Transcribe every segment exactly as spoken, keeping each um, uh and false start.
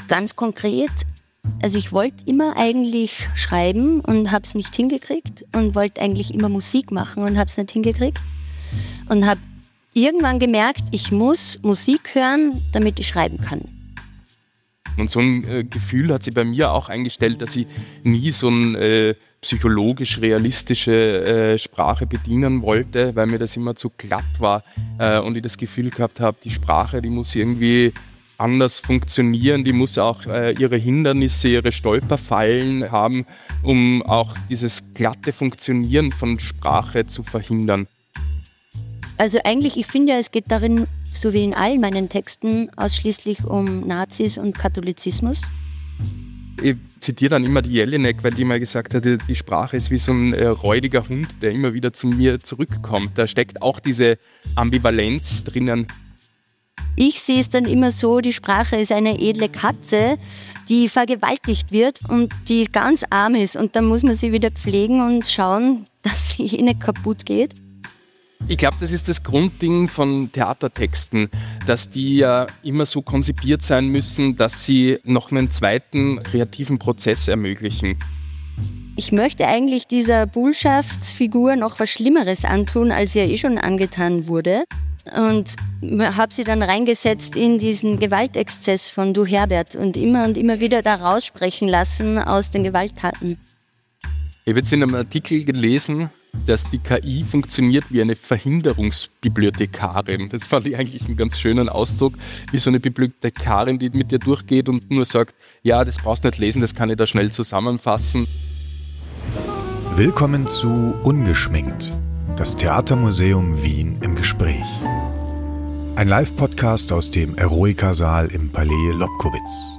Ganz konkret, also ich wollte immer eigentlich schreiben und habe es nicht hingekriegt und wollte eigentlich immer Musik machen und habe es nicht hingekriegt und habe irgendwann gemerkt, ich muss Musik hören, damit ich schreiben kann. Und so ein äh, Gefühl hat sich bei mir auch eingestellt, dass ich nie so eine äh, psychologisch-realistische äh, Sprache bedienen wollte, weil mir das immer zu glatt war äh, und ich das Gefühl gehabt habe, die Sprache, die muss irgendwie anders funktionieren, die muss auch äh, ihre Hindernisse, ihre Stolperfallen haben, um auch dieses glatte Funktionieren von Sprache zu verhindern. Also eigentlich, ich finde ja, es geht darin, so wie in allen meinen Texten, ausschließlich um Nazis und Katholizismus. Ich zitiere dann immer die Jelinek, weil die mal gesagt hat, die Sprache ist wie so ein äh, räudiger Hund, der immer wieder zu mir zurückkommt. Da steckt auch diese Ambivalenz drinnen. Ich sehe es dann immer so, die Sprache ist eine edle Katze, die vergewaltigt wird und die ganz arm ist. Und dann muss man sie wieder pflegen und schauen, dass sie eh nicht kaputt geht. Ich glaube, das ist das Grundding von Theatertexten, dass die ja immer so konzipiert sein müssen, dass sie noch einen zweiten kreativen Prozess ermöglichen. Ich möchte eigentlich dieser Bullschaftsfigur noch was Schlimmeres antun, als ihr eh schon angetan wurde. Und habe sie dann reingesetzt in diesen Gewaltexzess von Du Herbert und immer und immer wieder da raussprechen lassen aus den Gewalttaten. Ich habe jetzt in einem Artikel gelesen, dass die K I funktioniert wie eine Verhinderungsbibliothekarin. Das fand ich eigentlich einen ganz schönen Ausdruck, wie so eine Bibliothekarin, die mit dir durchgeht und nur sagt, ja, das brauchst du nicht lesen, das kann ich da schnell zusammenfassen. Willkommen zu Ungeschminkt, das Theatermuseum Wien im Gespräch. Ein Live-Podcast aus dem Eroica-Saal im Palais Lobkowitz.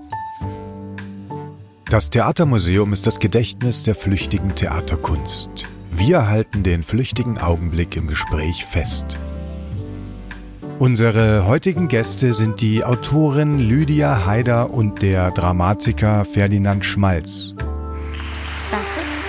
Das Theatermuseum ist das Gedächtnis der flüchtigen Theaterkunst. Wir halten den flüchtigen Augenblick im Gespräch fest. Unsere heutigen Gäste sind die Autorin Lydia Haider und der Dramatiker Ferdinand Schmalz. Danke.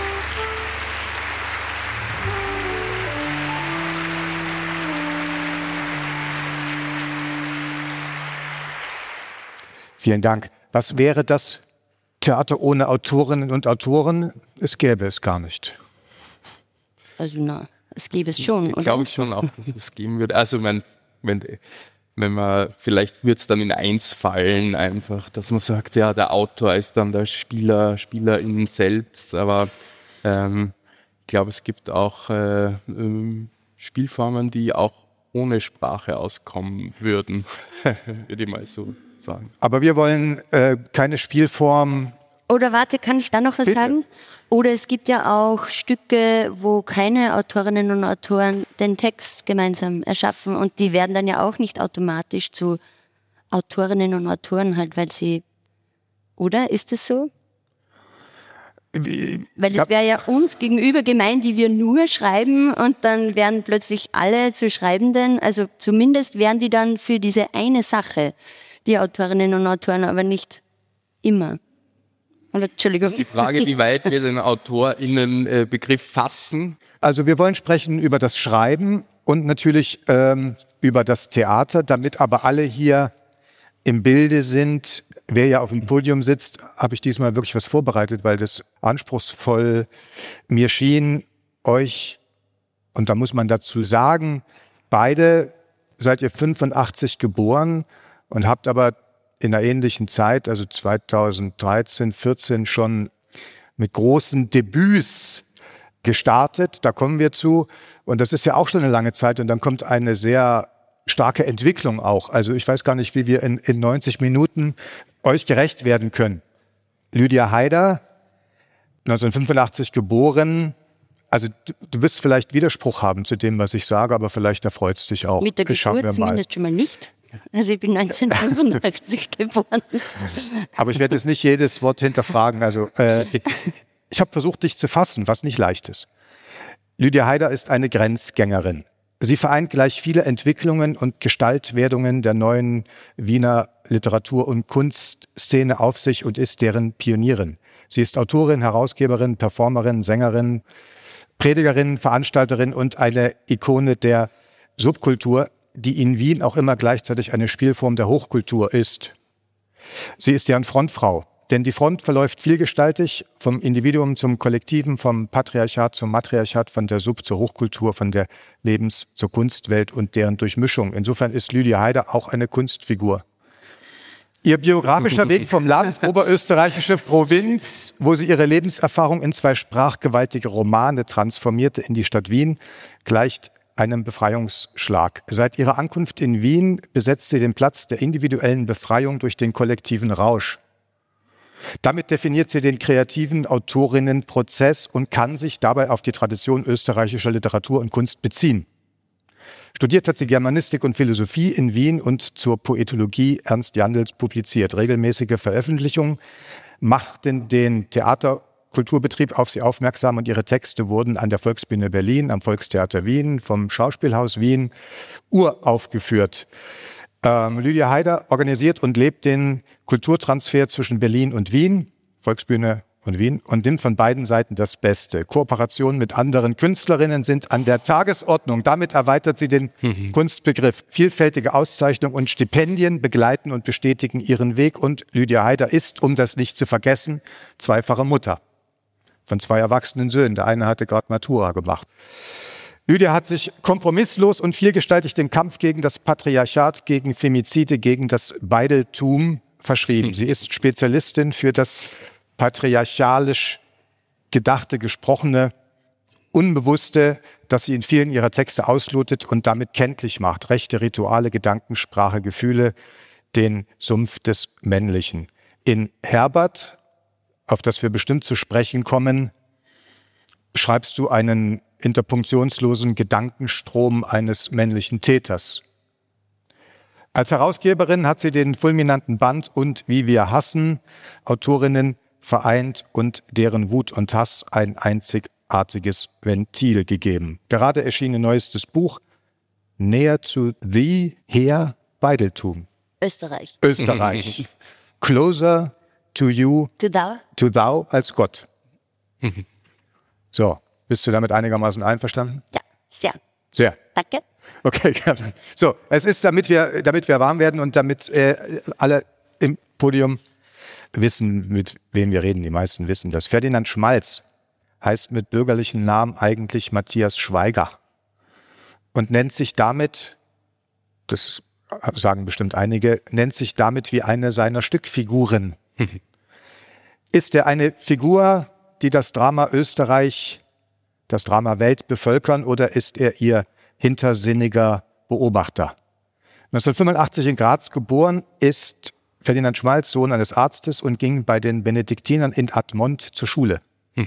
Vielen Dank. Was wäre das Theater ohne Autorinnen und Autoren? Es gäbe es gar nicht. Also na, es gäbe es schon, oder? Glaube ich schon auch, dass es geben würde. Also wenn, wenn, wenn man, vielleicht würde es dann in eins fallen einfach, dass man sagt, ja, der Autor ist dann der Spieler, Spielerin selbst, aber ähm, ich glaube, es gibt auch äh, ähm, Spielformen, die auch ohne Sprache auskommen würden, würde ich mal so sagen. Aber wir wollen äh, keine Spielform. Oder warte, kann ich da noch was Bitte? sagen? Oder es gibt ja auch Stücke, wo keine Autorinnen und Autoren den Text gemeinsam erschaffen und die werden dann ja auch nicht automatisch zu Autorinnen und Autoren halt, weil sie, oder? Ist es so? Wie, Weil es wäre ja uns gegenüber gemein, die wir nur schreiben und dann werden plötzlich alle zu Schreibenden, also zumindest wären die dann für diese eine Sache die Autorinnen und Autoren, aber nicht immer. Oder, Entschuldigung. Das ist die Frage, wie weit wir den AutorInnen-Begriff fassen. Also wir wollen sprechen über das Schreiben und natürlich ähm, über das Theater, damit aber alle hier im Bilde sind. Wer ja auf dem Podium sitzt, habe ich diesmal wirklich was vorbereitet, weil das anspruchsvoll mir schien, euch, und da muss man dazu sagen, beide seid ihr fünfundachtzig geboren und habt aber in einer ähnlichen Zeit, also zweitausenddreizehn, vierzehn schon mit großen Debüts gestartet. Da kommen wir zu. Und das ist ja auch schon eine lange Zeit. Und dann kommt eine sehr starke Entwicklung auch. Also ich weiß gar nicht, wie wir in, in neunzig Minuten euch gerecht werden können. Lydia Haider, neunzehnhundertfünfundachtzig geboren. Also du, du wirst vielleicht Widerspruch haben zu dem, was ich sage, aber vielleicht erfreut es dich auch. Mit der Geburt zumindest schon mal nicht. Also ich bin neunzehnhundertfünfundachtzig geboren. Aber ich werde jetzt nicht jedes Wort hinterfragen. Also äh, ich habe versucht, dich zu fassen, was nicht leicht ist. Lydia Haider ist eine Grenzgängerin. Sie vereint gleich viele Entwicklungen und Gestaltwerdungen der neuen Wiener Literatur- und Kunstszene auf sich und ist deren Pionierin. Sie ist Autorin, Herausgeberin, Performerin, Sängerin, Predigerin, Veranstalterin und eine Ikone der Subkultur, die in Wien auch immer gleichzeitig eine Spielform der Hochkultur ist. Sie ist deren Frontfrau, denn die Front verläuft vielgestaltig vom Individuum zum Kollektiven, vom Patriarchat zum Matriarchat, von der Sub- zur Hochkultur, von der Lebens- zur Kunstwelt und deren Durchmischung. Insofern ist Lydia Heider auch eine Kunstfigur. Ihr biografischer Weg vom Land, oberösterreichische Provinz, wo sie ihre Lebenserfahrung in zwei sprachgewaltige Romane transformierte in die Stadt Wien, gleicht einem Befreiungsschlag. Seit ihrer Ankunft in Wien besetzt sie den Platz der individuellen Befreiung durch den kollektiven Rausch. Damit definiert sie den kreativen Autorinnenprozess und kann sich dabei auf die Tradition österreichischer Literatur und Kunst beziehen. Studiert hat sie Germanistik und Philosophie in Wien und zur Poetologie Ernst Jandls publiziert. Regelmäßige Veröffentlichungen machten den Theaterkulturbetrieb auf sie aufmerksam und ihre Texte wurden an der Volksbühne Berlin, am Volkstheater Wien, vom Schauspielhaus Wien uraufgeführt. Ähm, Lydia Heider organisiert und lebt den Kulturtransfer zwischen Berlin und Wien, Volksbühne und Wien, und nimmt von beiden Seiten das Beste. Kooperationen mit anderen Künstlerinnen sind an der Tagesordnung. Damit erweitert sie den mhm. Kunstbegriff. Vielfältige Auszeichnungen und Stipendien begleiten und bestätigen ihren Weg. Und Lydia Heider ist, um das nicht zu vergessen, zweifache Mutter von zwei erwachsenen Söhnen. Der eine hatte gerade Matura gemacht. Lydia hat sich kompromisslos und vielgestaltig dem Kampf gegen das Patriarchat, gegen Femizide, gegen das Beideltum verschrieben. Sie ist Spezialistin für das patriarchalisch gedachte, gesprochene, unbewusste, das sie in vielen ihrer Texte auslotet und damit kenntlich macht. Rechte Rituale, Gedanken, Sprache, Gefühle, den Sumpf des Männlichen. In Herbert, auf das wir bestimmt zu sprechen kommen, beschreibst du einen interpunktionslosen Gedankenstrom eines männlichen Täters. Als Herausgeberin hat sie den fulminanten Band Und wie wir hassen, Autorinnen vereint und deren Wut und Hass ein einzigartiges Ventil gegeben. Gerade erschien ein neuestes Buch, Näher zu Thee, Her, Beideltum. Österreich. Österreich. Closer to you, To thou. to thou als Gott. So, bist du damit einigermaßen einverstanden? Ja, sehr. Sehr. Danke. Okay, gerne. So, es ist, damit wir, damit wir warm werden und damit äh, alle im Podium wissen, mit wem wir reden. Die meisten wissen das. Ferdinand Schmalz heißt mit bürgerlichen Namen eigentlich Matthias Schweiger und nennt sich damit, das sagen bestimmt einige, nennt sich damit wie eine seiner Stückfiguren. Ist er eine Figur, die das Drama Österreich, das Drama Welt bevölkern, oder ist er ihr hintersinniger Beobachter? neunzehnhundertfünfundachtzig in Graz geboren, ist Ferdinand Schmalz Sohn eines Arztes und ging bei den Benediktinern in Admont zur Schule. Hm.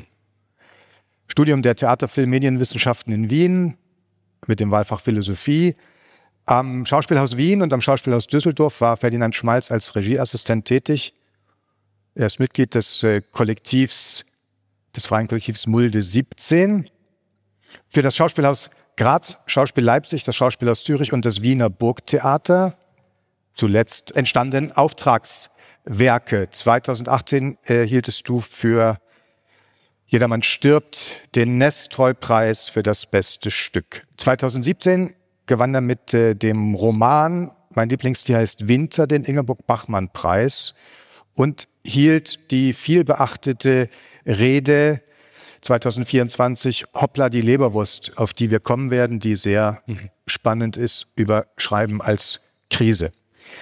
Studium der Theater-, Film-, Medienwissenschaften in Wien mit dem Wahlfach Philosophie. Am Schauspielhaus Wien und am Schauspielhaus Düsseldorf war Ferdinand Schmalz als Regieassistent tätig. Er ist Mitglied des äh, Kollektivs, des freien Kollektivs Mulde siebzehn. Für das Schauspielhaus Graz, Schauspiel Leipzig, das Schauspielhaus Zürich und das Wiener Burgtheater. Zuletzt entstanden Auftragswerke. zweitausendachtzehn erhieltest du für Jedermann stirbt den Nestroy-Preis für das beste Stück. zweitausendsiebzehn gewann er mit äh, dem Roman, mein Lieblingstier heißt Winter, den Ingeborg-Bachmann-Preis und hielt die vielbeachtete Rede zweitausendvierundzwanzig Hoppla die Leberwurst, auf die wir kommen werden, die sehr mhm. spannend ist, über Schreiben als Krise.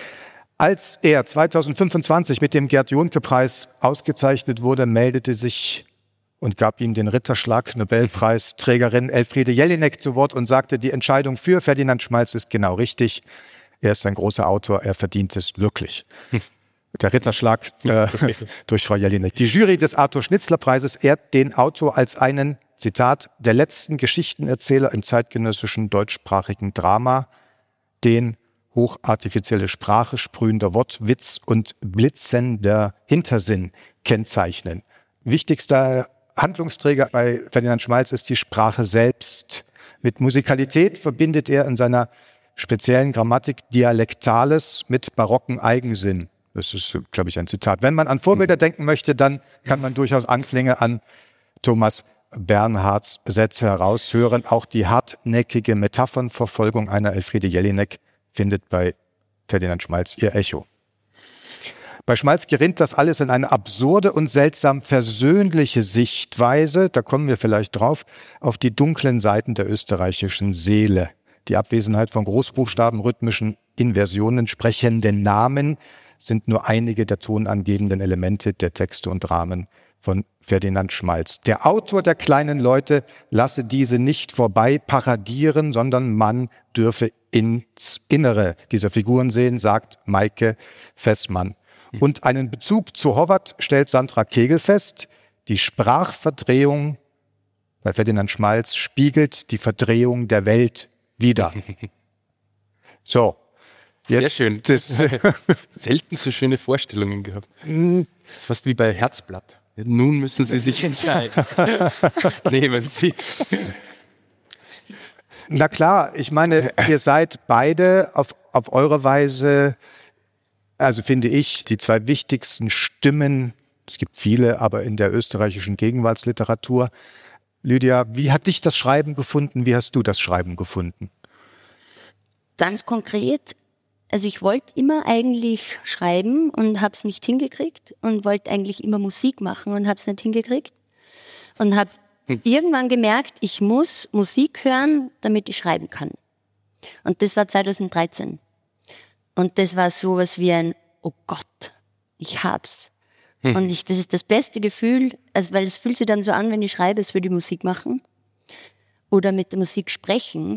Als er zweitausendfünfundzwanzig mit dem Gerd-Johnke-Preis ausgezeichnet wurde, meldete sich und gab ihm den Ritterschlag Nobelpreisträgerin Elfriede Jelinek zu Wort und sagte, die Entscheidung für Ferdinand Schmalz ist genau richtig. Er ist ein großer Autor, er verdient es wirklich. Der Ritterschlag äh, durch Frau Jelinek. Die Jury des Arthur-Schnitzler-Preises ehrt den Autor als einen, Zitat, der letzten Geschichtenerzähler im zeitgenössischen deutschsprachigen Drama, den hochartifizielle Sprache, sprühender Wortwitz und blitzender Hintersinn kennzeichnen. Wichtigster Handlungsträger bei Ferdinand Schmalz ist die Sprache selbst. Mit Musikalität verbindet er in seiner speziellen Grammatik Dialektales mit barocken Eigensinn. Das ist, glaube ich, ein Zitat. Wenn man an Vorbilder denken möchte, dann kann man durchaus Anklänge an Thomas Bernhards Sätze heraushören. Auch die hartnäckige Metaphernverfolgung einer Elfriede Jelinek findet bei Ferdinand Schmalz ihr Echo. Bei Schmalz gerinnt das alles in eine absurde und seltsam versöhnliche Sichtweise, da kommen wir vielleicht drauf, auf die dunklen Seiten der österreichischen Seele. Die Abwesenheit von Großbuchstaben, rhythmischen Inversionen, sprechenden Namen sind nur einige der tonangebenden Elemente der Texte und Dramen von Ferdinand Schmalz. Der Autor der kleinen Leute lasse diese nicht vorbei paradieren, sondern man dürfe ins Innere dieser Figuren sehen, sagt Maike Fessmann. Und einen Bezug zu Howard stellt Sandra Kegel fest. Die Sprachverdrehung bei Ferdinand Schmalz spiegelt die Verdrehung der Welt wider. So. Jetzt, sehr schön. Das, selten so schöne Vorstellungen gehabt. Das ist fast wie bei Herzblatt. Nun müssen Sie sich entscheiden. Nehmen Sie. Na klar, ich meine, ihr seid beide auf, auf eure Weise, also finde ich, die zwei wichtigsten Stimmen, es gibt viele, aber in der österreichischen Gegenwartsliteratur. Lydia, wie hat dich das Schreiben gefunden? Wie hast du das Schreiben gefunden? Ganz konkret, also ich wollte immer eigentlich schreiben und habe es nicht hingekriegt und wollte eigentlich immer Musik machen und habe es nicht hingekriegt und habe hm. irgendwann gemerkt, ich muss Musik hören, damit ich schreiben kann. Und das war zweitausenddreizehn. Und das war sowas wie ein, oh Gott, ich hab's. Hm. Und ich, das ist das beste Gefühl, also weil es fühlt sich dann so an, wenn ich schreibe, es würde ich Musik machen oder mit der Musik sprechen.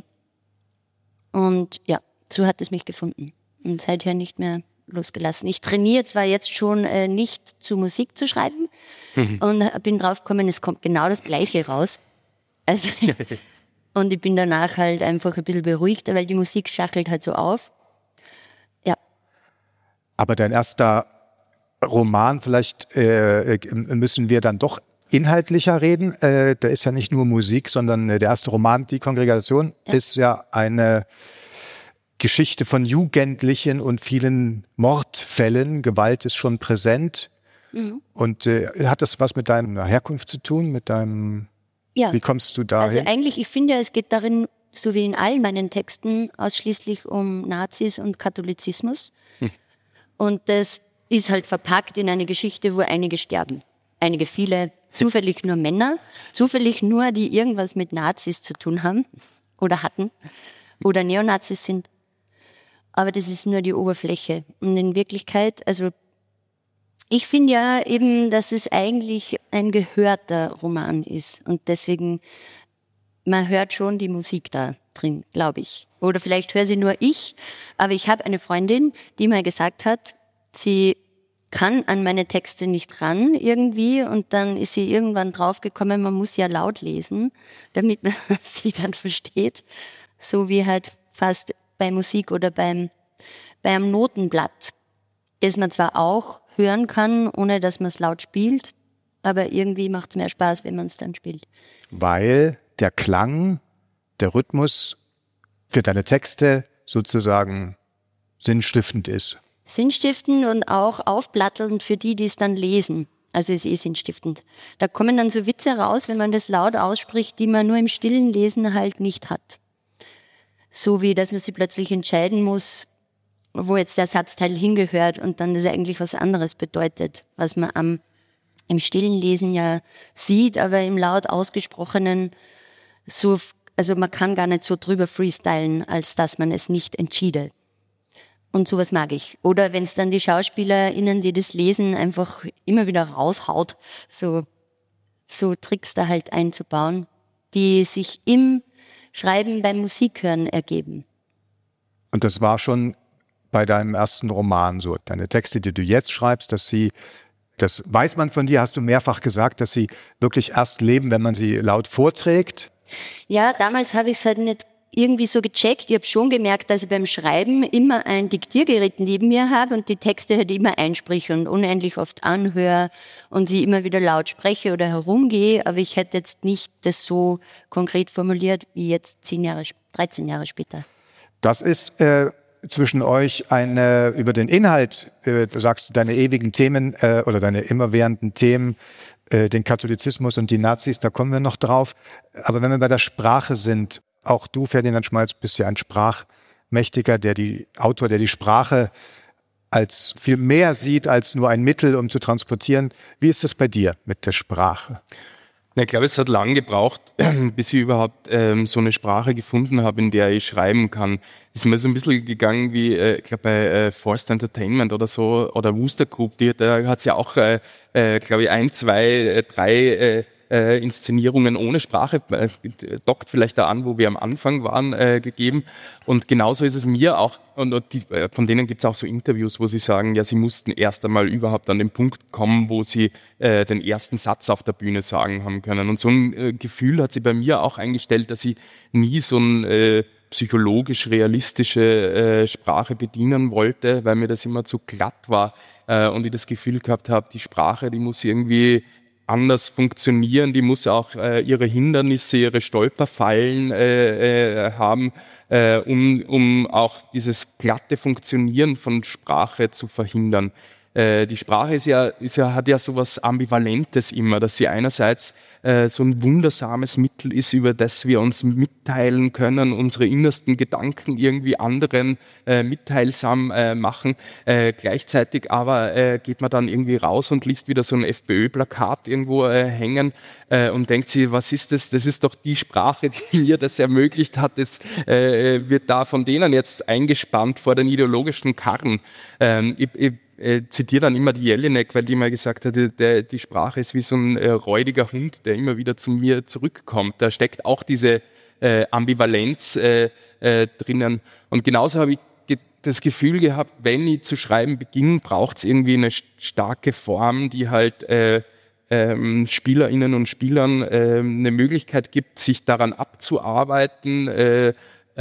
Und ja, so hat es mich gefunden. Und seither nicht mehr losgelassen. Ich trainiere zwar jetzt schon äh, nicht zu Musik zu schreiben mhm. und bin drauf gekommen, es kommt genau das Gleiche raus. Also, und ich bin danach halt einfach ein bisschen beruhigter, weil die Musik schachelt halt so auf. Ja. Aber dein erster Roman, vielleicht äh, müssen wir dann doch inhaltlicher reden. Äh, da ist ja nicht nur Musik, sondern der erste Roman, Die Kongregation, ja. ist ja eine Geschichte von Jugendlichen und vielen Mordfällen. Gewalt ist schon präsent. Mhm. Und äh, hat das was mit deiner Herkunft zu tun? Mit deinem, ja. Wie kommst du dahin? Also eigentlich, ich finde, es geht darin, so wie in all meinen Texten, ausschließlich um Nazis und Katholizismus. Hm. Und das ist halt verpackt in eine Geschichte, wo einige sterben. Einige, viele, zufällig nur Männer, zufällig nur, die irgendwas mit Nazis zu tun haben oder hatten oder Neonazis sind. Aber das ist nur die Oberfläche. Und in Wirklichkeit, also ich finde ja eben, dass es eigentlich ein gehörter Roman ist. Und deswegen, man hört schon die Musik da drin, glaube ich. Oder vielleicht höre sie nur ich. Aber ich habe eine Freundin, die mal gesagt hat, sie kann an meine Texte nicht ran irgendwie. Und dann ist sie irgendwann draufgekommen, man muss ja laut lesen, damit man sie dann versteht. So wie halt fast bei Musik oder beim, beim Notenblatt, das man zwar auch hören kann, ohne dass man es laut spielt, aber irgendwie macht es mehr Spaß, wenn man es dann spielt. Weil der Klang, der Rhythmus für deine Texte sozusagen sinnstiftend ist. Sinnstiftend und auch aufplattelnd für die, die es dann lesen. Also es ist eh sinnstiftend. Da kommen dann so Witze raus, wenn man das laut ausspricht, die man nur im stillen Lesen halt nicht hat. So wie, dass man sich plötzlich entscheiden muss, wo jetzt der Satzteil hingehört und dann das eigentlich was anderes bedeutet, was man am, im stillen Lesen ja sieht, aber im laut ausgesprochenen so, also man kann gar nicht so drüber freestylen, als dass man es nicht entschiede. Und sowas mag ich. Oder wenn es dann die SchauspielerInnen, die das lesen, einfach immer wieder raushaut, so, so Tricks da halt einzubauen, die sich im Schreiben beim Musikhören ergeben. Und das war schon bei deinem ersten Roman so. Deine Texte, die du jetzt schreibst, dass sie, das weiß man von dir, hast du mehrfach gesagt, dass sie wirklich erst leben, wenn man sie laut vorträgt. Ja, damals habe ich es halt nicht irgendwie so gecheckt. Ich habe schon gemerkt, dass ich beim Schreiben immer ein Diktiergerät neben mir habe und die Texte halt immer einspreche und unendlich oft anhöre und sie immer wieder laut spreche oder herumgehe. Aber ich hätte jetzt nicht das so konkret formuliert wie jetzt zehn Jahre, dreizehn Jahre später. Das ist äh, zwischen euch eine, über den Inhalt, äh, du sagst deine ewigen Themen äh, oder deine immerwährenden Themen, äh, den Katholizismus und die Nazis, da kommen wir noch drauf. Aber wenn wir bei der Sprache sind, auch du, Ferdinand Schmalz, bist ja ein Sprachmächtiger, der die Autor, der die Sprache als viel mehr sieht als nur ein Mittel, um zu transportieren. Wie ist das bei dir mit der Sprache? Ich glaube, es hat lange gebraucht, bis ich überhaupt ähm, so eine Sprache gefunden habe, in der ich schreiben kann. Es ist mir so ein bisschen gegangen wie, äh, ich glaube, bei äh, Forced Entertainment oder so, oder Wooster Group, die, da hat es ja auch, äh, äh, glaube ich, ein, zwei, äh, drei äh, äh, Inszenierungen ohne Sprache, äh, dockt vielleicht da an, wo wir am Anfang waren, äh, gegeben. Und genauso ist es mir auch, und, und die, äh, von denen gibt es auch so Interviews, wo sie sagen, ja, sie mussten erst einmal überhaupt an den Punkt kommen, wo sie äh, den ersten Satz auf der Bühne sagen haben können. Und so ein äh, Gefühl hat sie bei mir auch eingestellt, dass ich nie so ein äh, psychologisch realistische äh, Sprache bedienen wollte, weil mir das immer zu glatt war äh, und ich das Gefühl gehabt habe, die Sprache, die muss irgendwie anders funktionieren, die muss auch äh, ihre Hindernisse, ihre Stolperfallen äh, äh, haben, äh, um, um auch dieses glatte Funktionieren von Sprache zu verhindern. Äh, die Sprache ist ja, ist ja, hat ja sowas Ambivalentes immer, dass sie einerseits äh, so ein wundersames Mittel ist, über das wir uns mitteilen können, unsere innersten Gedanken irgendwie anderen äh, mitteilsam äh, machen. Äh, gleichzeitig aber äh, geht man dann irgendwie raus und liest wieder so ein FPÖ-Plakat irgendwo äh, hängen äh, und denkt sich, was ist das? Das ist doch die Sprache, die mir das ermöglicht hat. Das äh, wird da von denen jetzt eingespannt vor den ideologischen Karren. Ähm, ich, ich, äh, zitiere dann immer die Jelinek, weil die mal gesagt hat, der, die Sprache ist wie so ein äh, räudiger Hund, der immer wieder zu mir zurückkommt. Da steckt auch diese äh, Ambivalenz äh, äh, drinnen. Und genauso habe ich ge- das Gefühl gehabt, wenn ich zu schreiben beginne, braucht es irgendwie eine st- starke Form, die halt äh, ähm, SpielerInnen und Spielern äh, eine Möglichkeit gibt, sich daran abzuarbeiten, äh,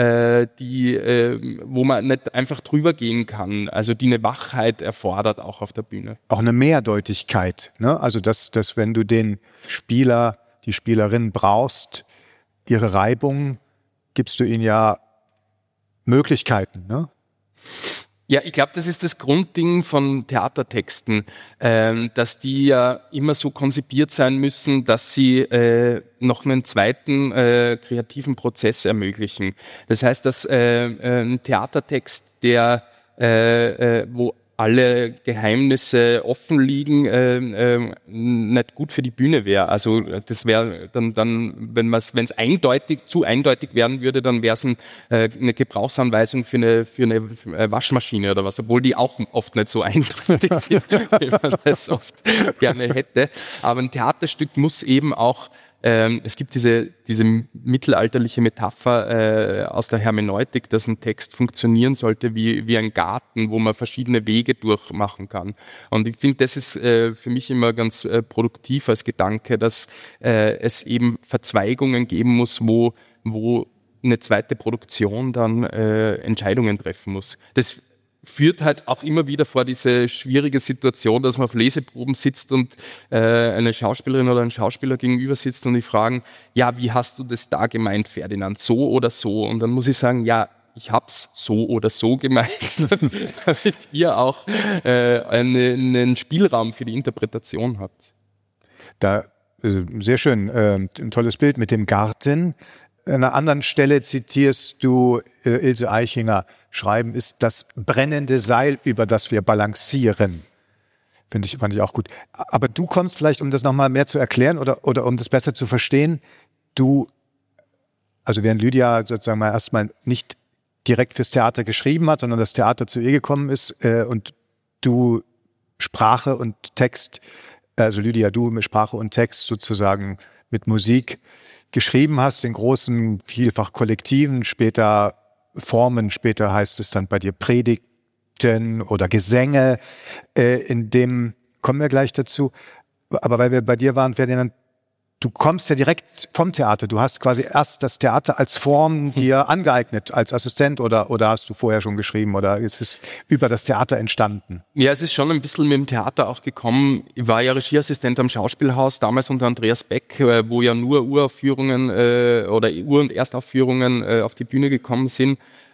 die, äh, wo man nicht einfach drüber gehen kann, also die eine Wachheit erfordert, auch auf der Bühne. Auch eine Mehrdeutigkeit, ne? Also dass, dass wenn du den Spieler, die Spielerin brauchst, ihre Reibung, gibst du ihnen ja Möglichkeiten, ne? Ja, ich glaube, das ist das Grundding von Theatertexten, ähm, dass die ja immer so konzipiert sein müssen, dass sie äh, noch einen zweiten äh, kreativen Prozess ermöglichen. Das heißt, dass äh, ein Theatertext, der äh, äh, wo alle Geheimnisse offen liegen, äh, äh, nicht gut für die Bühne wäre. Also das wäre dann, dann, wenn man es, wenn es eindeutig, zu eindeutig werden würde, dann wäre es ein, äh, eine Gebrauchsanweisung für eine, für eine Waschmaschine oder was, obwohl die auch oft nicht so eindeutig sind, wie man das oft gerne hätte. Aber ein Theaterstück muss eben auch Ähm, es gibt diese, diese mittelalterliche Metapher äh, aus der Hermeneutik, dass ein Text funktionieren sollte wie, wie ein Garten, wo man verschiedene Wege durchmachen kann. Und ich finde, das ist äh, für mich immer ganz äh, produktiv als Gedanke, dass äh, es eben Verzweigungen geben muss, wo, wo eine zweite Produktion dann äh, Entscheidungen treffen muss. Das führt halt auch immer wieder vor diese schwierige Situation, dass man auf Leseproben sitzt und äh, eine Schauspielerin oder ein Schauspieler gegenüber sitzt und die fragen, ja, wie hast du das da gemeint, Ferdinand, so oder so? Und dann muss ich sagen, ja, ich hab's so oder so gemeint, damit ihr auch äh, eine, einen Spielraum für die Interpretation habt. Da, äh, sehr schön, äh, ein tolles Bild mit dem Garten. An einer anderen Stelle zitierst du äh, Ilse Aichinger, Schreiben ist das brennende Seil, über das wir balancieren. Finde ich, fand ich auch gut. Aber du kommst vielleicht, um das nochmal mehr zu erklären oder, oder um das besser zu verstehen, du, also während Lydia sozusagen mal erstmal nicht direkt fürs Theater geschrieben hat, sondern das Theater zu ihr gekommen ist äh, und du Sprache und Text, also Lydia, du mit Sprache und Text sozusagen mit Musik geschrieben hast, in großen, vielfach Kollektiven, später Formen, später heißt es dann bei dir Predigten oder Gesänge, äh, in dem, kommen wir gleich dazu, aber weil wir bei dir waren, Ferdinand, du kommst ja direkt vom Theater, du hast quasi erst das Theater als Form dir angeeignet, als Assistent oder, oder hast du vorher schon geschrieben oder ist es über das Theater entstanden? Ja, es ist schon ein bisschen mit dem Theater auch gekommen. Ich war ja Regieassistent am Schauspielhaus, damals unter Andreas Beck, wo ja nur Uraufführungen äh, oder Ur- und Erstaufführungen äh, auf die Bühne gekommen sind.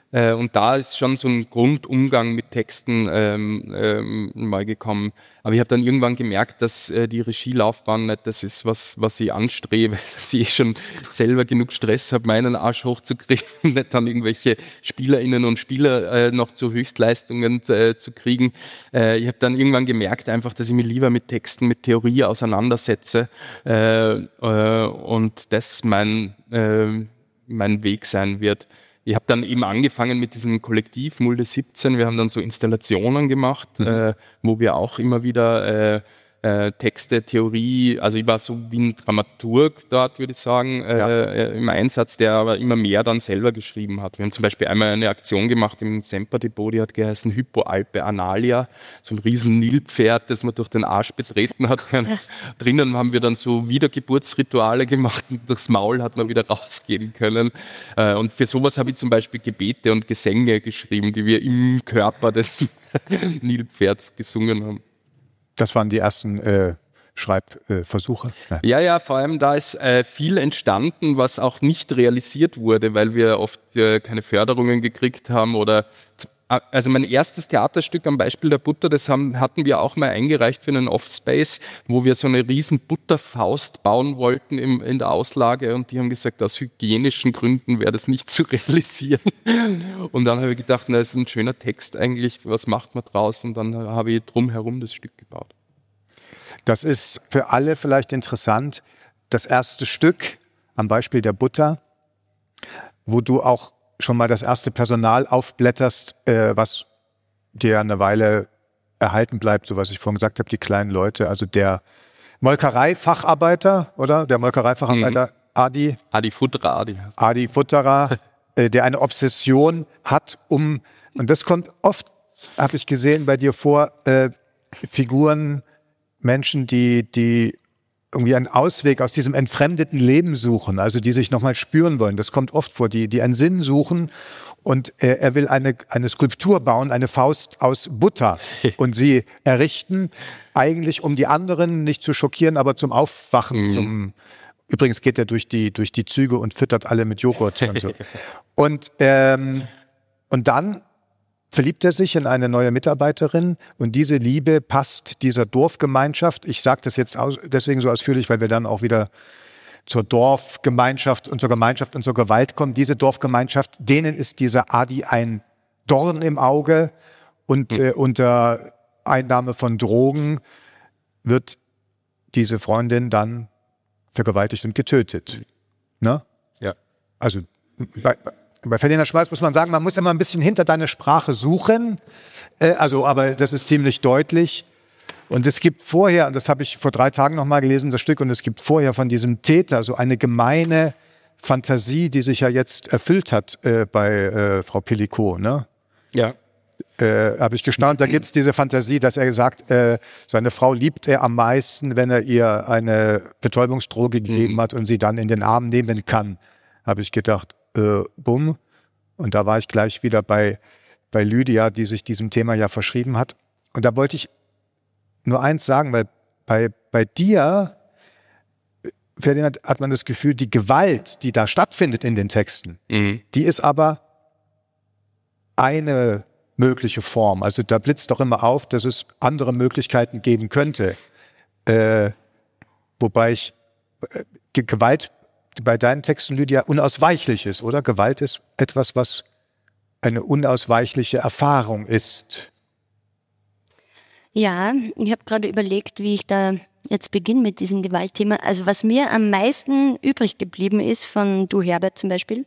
Äh, und da ist schon so ein Grundumgang mit Texten ähm, ähm, mal gekommen. Aber ich habe dann irgendwann gemerkt, dass äh, die Regielaufbahn nicht das ist, was, was ich anstrebe, dass ich schon selber genug Stress habe, meinen Arsch hochzukriegen, nicht dann irgendwelche Spielerinnen und Spieler äh, noch zu Höchstleistungen äh, zu kriegen. Äh, ich habe dann irgendwann gemerkt einfach, dass ich mich lieber mit Texten, mit Theorie auseinandersetze äh, äh, und das mein, äh, mein Weg sein wird. Ich habe dann eben angefangen mit diesem Kollektiv Mulde siebzehn. Wir haben dann so Installationen gemacht, mhm. äh, wo wir auch immer wieder äh, äh, Texte, Theorie, also ich war so wie ein Dramaturg dort, würde ich sagen, äh, ja. äh, im Einsatz, der aber immer mehr dann selber geschrieben hat. Wir haben zum Beispiel einmal eine Aktion gemacht im Semper-Depot, die hat geheißen Hypoalpe Analia, so ein riesen Nilpferd, das man durch den Arsch betreten hat. Drinnen haben wir dann so Wiedergeburtsrituale gemacht und durchs Maul hat man wieder rausgehen können. Äh, und für sowas habe ich zum Beispiel Gebete und Gesänge geschrieben, die wir im Körper des Nilpferds gesungen haben. Das waren die ersten äh, Schreibversuche? Äh, ja, ja, vor allem da ist äh, viel entstanden, was auch nicht realisiert wurde, weil wir oft äh, keine Förderungen gekriegt haben oder also mein erstes Theaterstück am Beispiel der Butter, das haben, hatten wir auch mal eingereicht für einen Offspace, wo wir so eine riesen Butterfaust bauen wollten im, in der Auslage und die haben gesagt, aus hygienischen Gründen wäre das nicht zu realisieren. Und dann habe ich gedacht, na, das ist ein schöner Text eigentlich, was macht man draus? Und dann habe ich drumherum das Stück gebaut. Das ist für alle vielleicht interessant, das erste Stück am Beispiel der Butter, wo du auch schon mal das erste Personal aufblätterst, äh, was dir eine Weile erhalten bleibt, so was ich vorhin gesagt habe, die kleinen Leute, also der Molkereifacharbeiter, oder? Der Molkereifacharbeiter mhm. Adi. Adi Futterer. Adi, Adi Futterer, äh, der eine Obsession hat, um, und das kommt oft, habe ich gesehen, bei dir vor, äh, Figuren, Menschen, die, die irgendwie einen Ausweg aus diesem entfremdeten Leben suchen, also die sich nochmal spüren wollen. Das kommt oft vor, die, die einen Sinn suchen und äh, er will eine, eine Skulptur bauen, eine Faust aus Butter und sie errichten, eigentlich um die anderen nicht zu schockieren, aber zum Aufwachen. Mhm. Zum, übrigens geht er durch die, durch die Züge und füttert alle mit Joghurt und so. Und, ähm, und dann verliebt er sich in eine neue Mitarbeiterin und diese Liebe passt dieser Dorfgemeinschaft. Ich sage das jetzt aus, deswegen so ausführlich, weil wir dann auch wieder zur Dorfgemeinschaft und zur Gemeinschaft und zur Gewalt kommen. Diese Dorfgemeinschaft, denen ist dieser Adi ein Dorn im Auge und äh, unter Einnahme von Drogen wird diese Freundin dann vergewaltigt und getötet. Ne? Ja. Also bei, Bei Ferdinand Schmalz muss man sagen, man muss immer ein bisschen hinter deine Sprache suchen, äh, also, aber das ist ziemlich deutlich. Und es gibt vorher, und das habe ich vor drei Tagen nochmal gelesen, das Stück, und es gibt vorher von diesem Täter so eine gemeine Fantasie, die sich ja jetzt erfüllt hat äh, bei äh, Frau Pellicot, ne? Ja. Äh, habe ich gestaunt, da gibt es diese Fantasie, dass er sagt, äh, seine Frau liebt er am meisten, wenn er ihr eine Betäubungsdroge gegeben mhm. hat und sie dann in den Arm nehmen kann. Habe ich gedacht, Äh, bumm. Und da war ich gleich wieder bei, bei Lydia, die sich diesem Thema ja verschrieben hat. Und da wollte ich nur eins sagen, weil bei, bei dir, Ferdinand, hat man das Gefühl, die Gewalt, die da stattfindet in den Texten, mhm. die ist aber eine mögliche Form. Also da blitzt doch immer auf, dass es andere Möglichkeiten geben könnte. Äh, wobei ich äh, Gewalt bei deinen Texten, Lydia, unausweichlich ist, oder? Gewalt ist etwas, was eine unausweichliche Erfahrung ist. Ja, ich habe gerade überlegt, wie ich da jetzt beginne mit diesem Gewaltthema. Also was mir am meisten übrig geblieben ist von Du Herbert zum Beispiel,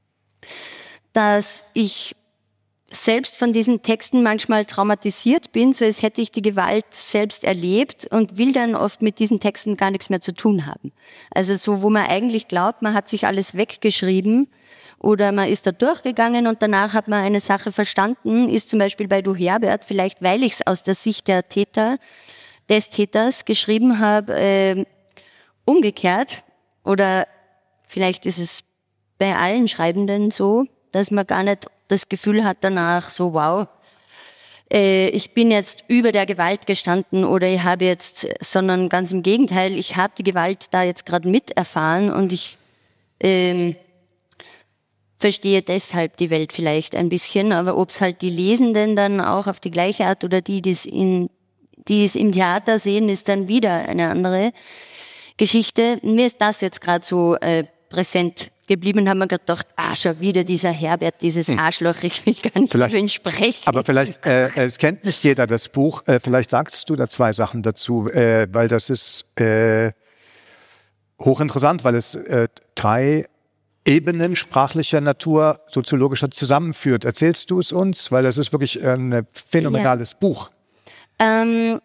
dass ich selbst von diesen Texten manchmal traumatisiert bin, so als hätte ich die Gewalt selbst erlebt und will dann oft mit diesen Texten gar nichts mehr zu tun haben. Also so, wo man eigentlich glaubt, man hat sich alles weggeschrieben oder man ist da durchgegangen und danach hat man eine Sache verstanden, ist zum Beispiel bei Du Herbert, vielleicht weil ich es aus der Sicht der Täter, des Täters geschrieben habe, äh, umgekehrt, oder vielleicht ist es bei allen Schreibenden so, dass man gar nicht das Gefühl hat danach, so wow, äh, ich bin jetzt über der Gewalt gestanden oder ich habe jetzt, sondern ganz im Gegenteil, ich habe die Gewalt da jetzt gerade miterfahren und ich ähm, verstehe deshalb die Welt vielleicht ein bisschen, aber ob es halt die Lesenden dann auch auf die gleiche Art oder die, die es in, die es im Theater sehen, ist dann wieder eine andere Geschichte. Mir ist das jetzt gerade so äh, präsent geblieben, haben wir gedacht, ah, schon wieder dieser Herbert, dieses Arschloch, ich will gar nicht Vielleicht- über ihn sprechen. Aber vielleicht, äh, es kennt nicht jeder das Buch, äh, vielleicht sagst du da zwei Sachen dazu, äh, weil das ist äh, hochinteressant, weil es äh, drei Ebenen sprachlicher Natur, soziologischer zusammenführt. Erzählst du es uns? Weil das ist wirklich ein phänomenales Buch. Ähm,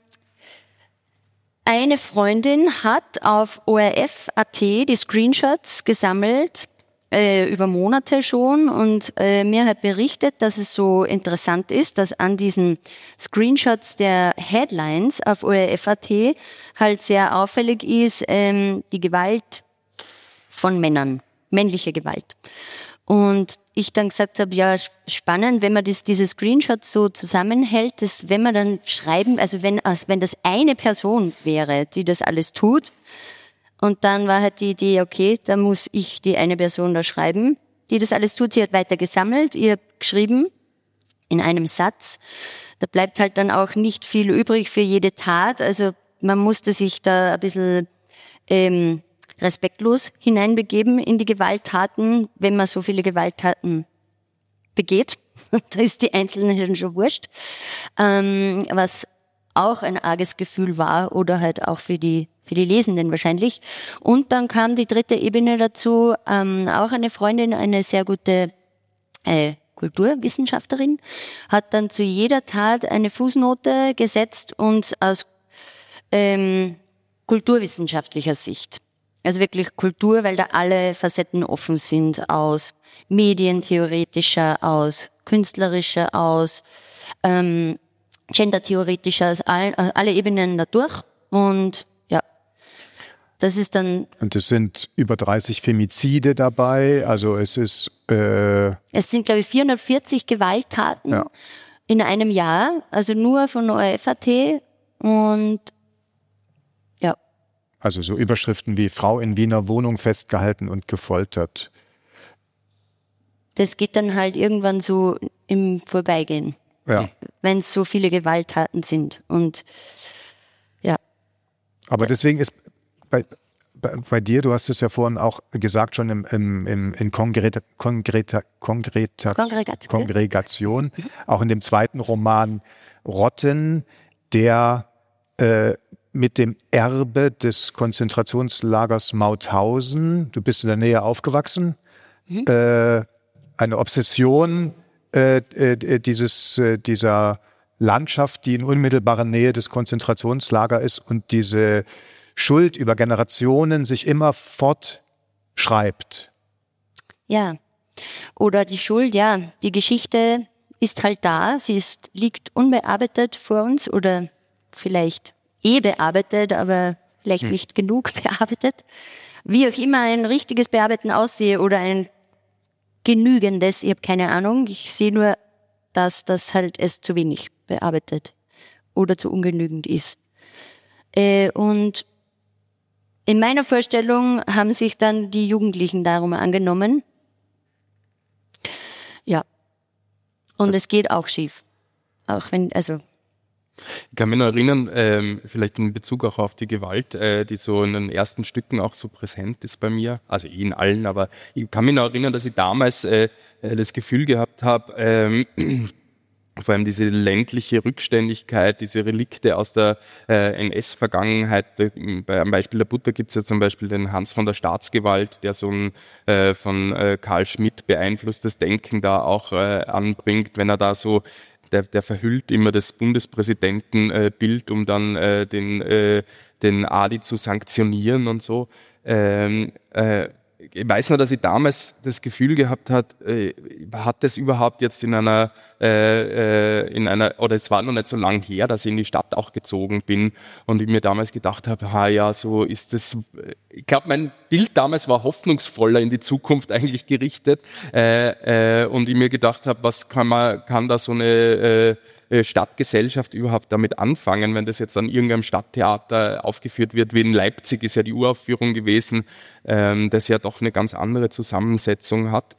eine Freundin hat auf O R F Punkt A T die Screenshots gesammelt, äh, über Monate schon, und äh, mir hat berichtet, dass es so interessant ist, dass an diesen Screenshots der Headlines auf O R F Punkt A T halt sehr auffällig ist, ähm, die Gewalt von Männern, männliche Gewalt. Und ich dann gesagt habe, ja, spannend, wenn man das, diese Screenshots so zusammenhält, dass wenn man dann schreiben, also wenn, also wenn das eine Person wäre, die das alles tut, und dann war halt die Idee, okay, da muss ich die eine Person da schreiben, die das alles tut. Sie hat weiter gesammelt, ihr geschrieben in einem Satz. Da bleibt halt dann auch nicht viel übrig für jede Tat. Also man musste sich da ein bisschen ähm, respektlos hineinbegeben in die Gewalttaten, wenn man so viele Gewalttaten begeht. Da ist die Einzelnen schon wurscht. Ähm, was auch ein arges Gefühl war oder halt auch für die für die Lesenden wahrscheinlich. Und dann kam die dritte Ebene dazu, ähm, auch eine Freundin, eine sehr gute äh, Kulturwissenschaftlerin, hat dann zu jeder Tat eine Fußnote gesetzt und aus ähm, kulturwissenschaftlicher Sicht. Also wirklich Kultur, weil da alle Facetten offen sind, aus medientheoretischer, aus künstlerischer, aus ähm, gendertheoretischer, aus all, alle Ebenen dadurch. Und ja, das ist dann... Und es sind über dreißig Femizide dabei, also es ist... Äh Es sind, glaube ich, vierhundertvierzig Gewalttaten Ja. in einem Jahr, also nur von O R F Punkt A T. Und ja, Also so Überschriften wie Frau in Wiener Wohnung festgehalten und gefoltert. das geht dann halt irgendwann so im Vorbeigehen, Ja. wenn es so viele Gewalttaten sind. Und ja, Aber deswegen ist bei, bei, bei dir, du hast es ja vorhin auch gesagt, schon im, im, im, in Kongreta, Kongreta, Kongreta, Kongregation. Kongregation, auch in dem zweiten Roman Rotten, der äh, mit dem Erbe des Konzentrationslagers Mauthausen, du bist in der Nähe aufgewachsen, Mhm. äh, eine Obsession äh, äh, dieses, äh, dieser Landschaft, die in unmittelbarer Nähe des Konzentrationslagers ist und diese Schuld über Generationen sich immer fortschreibt. ja. Oder die Schuld, ja, die Geschichte ist halt da, sie ist, liegt unbearbeitet vor uns oder vielleicht eh bearbeitet, aber vielleicht nicht genug bearbeitet. Wie auch immer ein richtiges Bearbeiten aussehe oder ein genügendes, ich habe keine Ahnung. Ich sehe nur, dass das halt es zu wenig bearbeitet oder zu ungenügend ist. Äh, und in meiner Vorstellung haben sich dann die Jugendlichen darum angenommen. Ja. Und es geht auch schief. Auch wenn, also, Ich kann mich noch erinnern, ähm, vielleicht in Bezug auch auf die Gewalt, äh, die so in den ersten Stücken auch so präsent ist bei mir, also eh in allen, aber ich kann mich noch erinnern, dass ich damals äh, äh, das Gefühl gehabt habe, ähm, vor allem diese ländliche Rückständigkeit, diese Relikte aus der äh, N S-Vergangenheit. Bei, am Beispiel der Butter gibt es ja zum Beispiel den Hans von der Staatsgewalt, der so ein äh, von äh, Karl Schmidt beeinflusstes Denken da auch äh, anbringt, wenn er da so Der, der verhüllt immer das Bundespräsidentenbild, äh, um dann äh, den, äh, den Adi zu sanktionieren und so. Ähm, äh, ich weiß nur, dass ich damals das Gefühl gehabt hat, äh, hat das überhaupt jetzt in einer, äh, in einer, oder es war noch nicht so lang her, dass ich in die Stadt auch gezogen bin und ich mir damals gedacht habe, ha ja, so ist das, ich glaube, mein Bild damals war hoffnungsvoller in die Zukunft eigentlich gerichtet äh, äh, und ich mir gedacht habe, was kann man, kann da so eine äh, Stadtgesellschaft überhaupt damit anfangen, wenn das jetzt an irgendeinem Stadttheater aufgeführt wird, wie in Leipzig ist ja die Uraufführung gewesen, ähm, das ja doch eine ganz andere Zusammensetzung hat.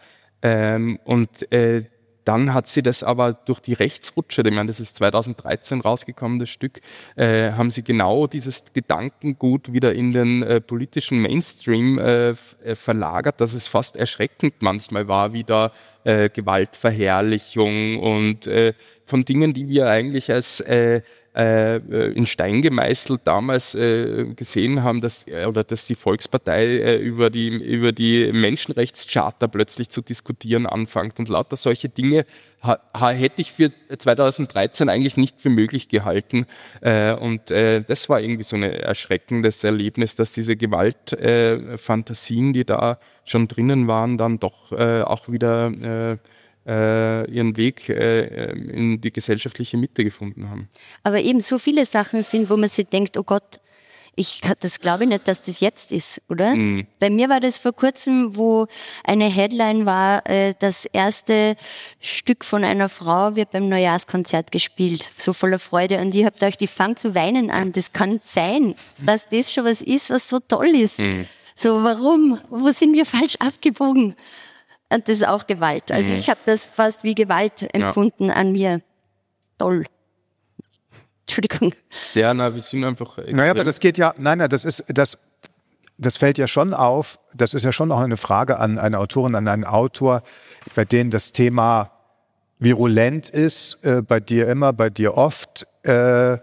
Ähm, und äh, dann hat sie das aber durch die Rechtsrutsche, ich meine, das ist zweitausenddreizehn rausgekommen, das Stück, äh, haben sie genau dieses Gedankengut wieder in den äh, politischen Mainstream äh, f- äh, verlagert, dass es fast erschreckend manchmal war, wie da äh, Gewaltverherrlichung und äh, von Dingen, die wir eigentlich als äh, äh, in Stein gemeißelt damals äh, gesehen haben, dass äh, oder dass die Volkspartei äh, über die über die Menschenrechtscharta plötzlich zu diskutieren anfängt und lauter solche Dinge ha, ha, hätte ich für zweitausenddreizehn eigentlich nicht für möglich gehalten äh, und äh, das war irgendwie so ein erschreckendes Erlebnis, dass diese Gewaltfantasien, äh, die da schon drinnen waren, dann doch äh, auch wieder äh, äh, ihren Weg äh, in die gesellschaftliche Mitte gefunden haben. Aber eben so viele Sachen sind, wo man sich denkt, oh Gott, ich das glaube ich nicht, dass das jetzt ist, oder? Mhm. Bei mir war das vor kurzem, wo eine Headline war, äh, das erste Stück von einer Frau wird beim Neujahrskonzert gespielt, so voller Freude. Und ich habe gedacht, ich fange zu weinen an. Das kann sein, dass das schon was ist, was so toll ist. Mhm. So, warum? Wo sind wir falsch abgebogen? Und das ist auch Gewalt. Also Mhm. ich habe das fast wie Gewalt empfunden an mir. Toll. Entschuldigung. Ja, na, wir sind einfach. Naja, aber das geht ja, nein, nein, das ist, das, das fällt ja schon auf, das ist ja schon auch eine Frage an eine Autorin, an einen Autor, bei denen das Thema virulent ist, äh, bei dir immer, bei dir oft, äh,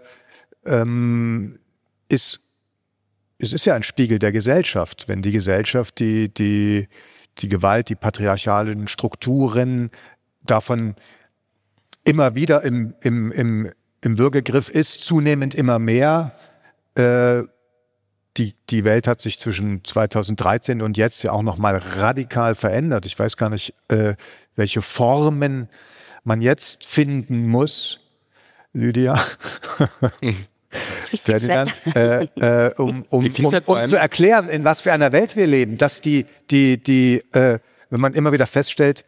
ähm, ist, es ist ja ein Spiegel der Gesellschaft. Wenn die Gesellschaft die, die, die Gewalt, die patriarchalen Strukturen davon immer wieder im, im, im, im Würgegriff ist, zunehmend immer mehr. Äh, die, die Welt hat sich zwischen zweitausenddreizehn und jetzt ja auch nochmal radikal verändert. Ich weiß gar nicht, äh, welche Formen man jetzt finden muss, Lydia, Ferdinand, äh, äh, um, um, um, um, um zu erklären, in was für einer Welt wir leben, dass die, die, die, äh, wenn man immer wieder feststellt,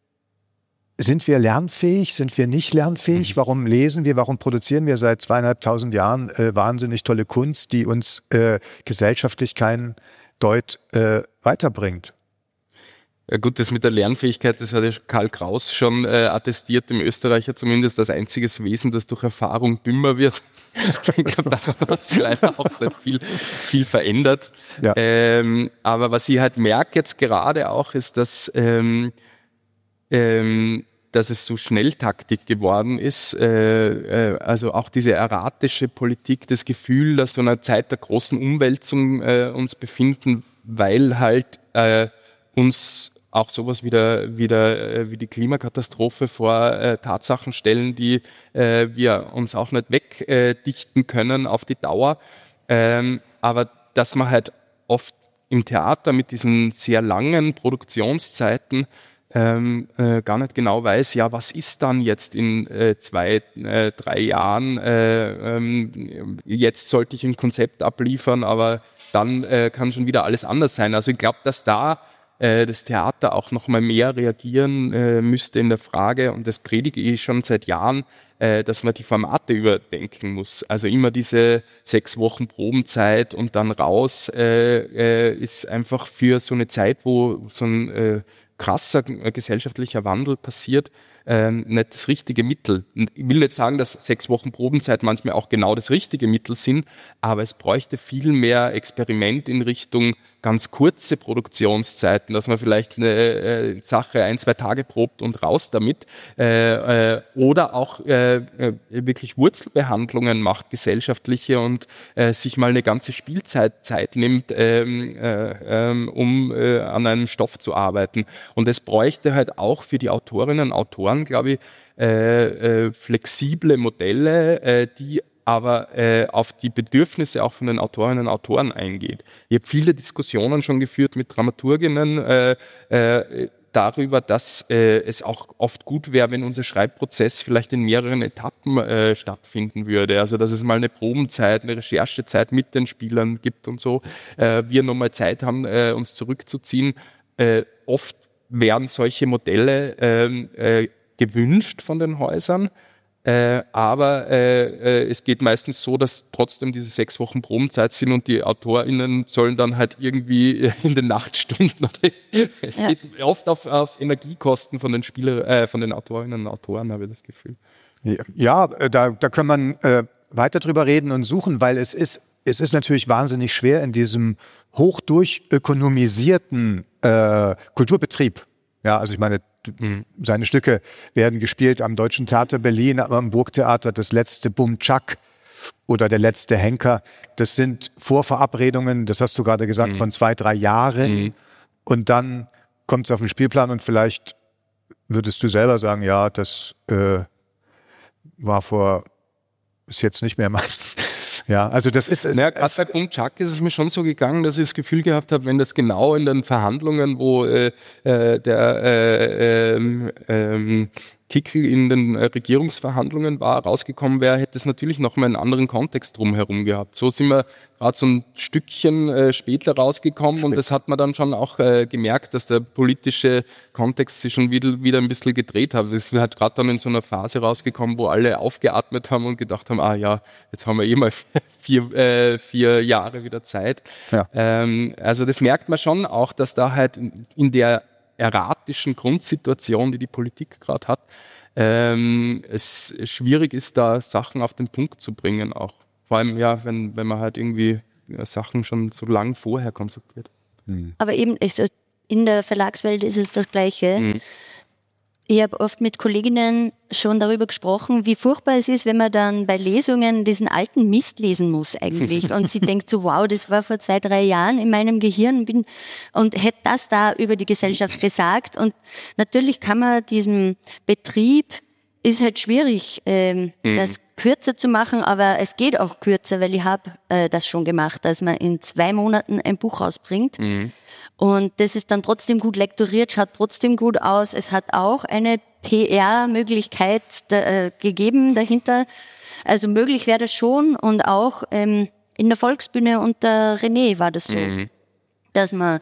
sind wir lernfähig, sind wir nicht lernfähig, warum lesen wir, warum produzieren wir seit zweieinhalbtausend Jahren äh, wahnsinnig tolle Kunst, die uns äh, gesellschaftlich keinen Deut äh, weiterbringt. Ja gut, das mit der Lernfähigkeit, das hat ja Karl Kraus schon äh, attestiert, im Österreicher zumindest, als einziges Wesen, das durch Erfahrung dümmer wird. Ich glaube, daran hat sich leider auch nicht viel, viel verändert. Ja. Ähm, aber was ich halt merke jetzt gerade auch, ist, dass, ähm, ähm, dass es so Schnelltaktik geworden ist. Äh, äh, also auch diese erratische Politik, das Gefühl, dass so einer Zeit der großen Umwälzung äh, uns befinden, weil halt äh, uns auch sowas wie, der, wie, der, wie die Klimakatastrophe vor äh, Tatsachen stellen, die äh, wir uns auch nicht wegdichten äh, können auf die Dauer. Ähm, aber dass man halt oft im Theater mit diesen sehr langen Produktionszeiten ähm, äh, gar nicht genau weiß, ja, was ist dann jetzt in äh, zwei, äh, drei Jahren, äh, ähm, jetzt sollte ich ein Konzept abliefern, aber dann äh, kann schon wieder alles anders sein. Also ich glaube, dass da das Theater auch noch mal mehr reagieren äh, müsste in der Frage, und das predige ich schon seit Jahren, äh, dass man die Formate überdenken muss. Also immer diese sechs Wochen Probenzeit und dann raus äh, äh, ist einfach für so eine Zeit, wo so ein äh, krasser äh, gesellschaftlicher Wandel passiert, äh, nicht das richtige Mittel. Und ich will nicht sagen, dass sechs Wochen Probenzeit manchmal auch genau das richtige Mittel sind, aber es bräuchte viel mehr Experiment in Richtung ganz kurze Produktionszeiten, dass man vielleicht eine äh, Sache ein, zwei Tage probt und raus damit, äh, äh, oder auch äh, äh, wirklich Wurzelbehandlungen macht, gesellschaftliche, und äh, sich mal eine ganze Spielzeit Zeit nimmt, ähm, äh, ähm, um äh, an einem Stoff zu arbeiten. Und es bräuchte halt auch für die Autorinnen und Autoren, glaube ich, äh, äh, flexible Modelle, äh, die aber äh, auf die Bedürfnisse auch von den Autorinnen und Autoren eingeht. Ich habe viele Diskussionen schon geführt mit Dramaturginnen äh, äh, darüber, dass äh, es auch oft gut wäre, wenn unser Schreibprozess vielleicht in mehreren Etappen äh, stattfinden würde. Also dass es mal eine Probenzeit, eine Recherchezeit mit den Spielern gibt und so. Äh, wir nochmal Zeit haben, äh, uns zurückzuziehen. Äh, oft werden solche Modelle äh, äh, gewünscht von den Häusern. Äh, aber äh, äh, es geht meistens so, dass trotzdem diese sechs Wochen Probenzeit sind und die AutorInnen sollen dann halt irgendwie in den Nachtstunden oder es ja. geht oft auf, auf Energiekosten von den Spieler, äh, von den AutorInnen und Autoren, habe ich das Gefühl. Ja, da, da kann man äh, weiter drüber reden und suchen, weil es ist, es ist natürlich wahnsinnig schwer in diesem hochdurchökonomisierten äh, Kulturbetrieb. Ja, also ich meine, mhm. seine Stücke werden gespielt am Deutschen Theater Berlin, am Burgtheater, das letzte Bum-Tschak oder der letzte Henker. Das sind Vorverabredungen, das hast du gerade gesagt, mhm. von zwei, drei Jahren. Mhm. Und dann kommt es auf den Spielplan und vielleicht würdest du selber sagen, ja, das äh, war vor, ist jetzt nicht mehr mein. Ja, also das ist es. Naja, gerade bei Bum-Tschak ist es mir schon so gegangen, dass ich das Gefühl gehabt habe, wenn das genau in den Verhandlungen, wo äh, äh, der äh, äh, äh, Kickl in den äh, Regierungsverhandlungen war, rausgekommen wäre, hätte es natürlich noch mal einen anderen Kontext drumherum gehabt. So sind wir gerade so ein Stückchen äh, später rausgekommen und das hat man dann schon auch äh, gemerkt, dass der politische Kontext sich schon wieder, wieder ein bisschen gedreht hat. Es ist halt gerade dann in so einer Phase rausgekommen, wo alle aufgeatmet haben und gedacht haben, ah ja, jetzt haben wir eh mal vier, äh, vier Jahre wieder Zeit. Ja. Ähm, also das merkt man schon auch, dass da halt in der erratischen Grundsituation, die die Politik gerade hat, ähm, es schwierig ist, da Sachen auf den Punkt zu bringen auch. Vor allem, ja, wenn, wenn man halt irgendwie ja, Sachen schon so lang vorher konzipiert. Mhm. Aber eben, ist, in der Verlagswelt ist es das Gleiche. Mhm. Ich habe oft mit Kolleginnen schon darüber gesprochen, wie furchtbar es ist, wenn man dann bei Lesungen diesen alten Mist lesen muss eigentlich. Und sie denkt so, wow, das war vor zwei, drei Jahren in meinem Gehirn bin, und hätte das da über die Gesellschaft gesagt. Und natürlich kann man diesem Betrieb, ist halt schwierig, ähm, mhm. das kürzer zu machen, aber es geht auch kürzer, weil ich habe äh, das schon gemacht, dass man in zwei Monaten ein Buch rausbringt. Mhm. Und das ist dann trotzdem gut lektoriert, schaut trotzdem gut aus. Es hat auch eine P R-Möglichkeit da, äh, gegeben dahinter. Also möglich wäre das schon. Und auch ähm, in der Volksbühne unter René war das so, mhm. dass man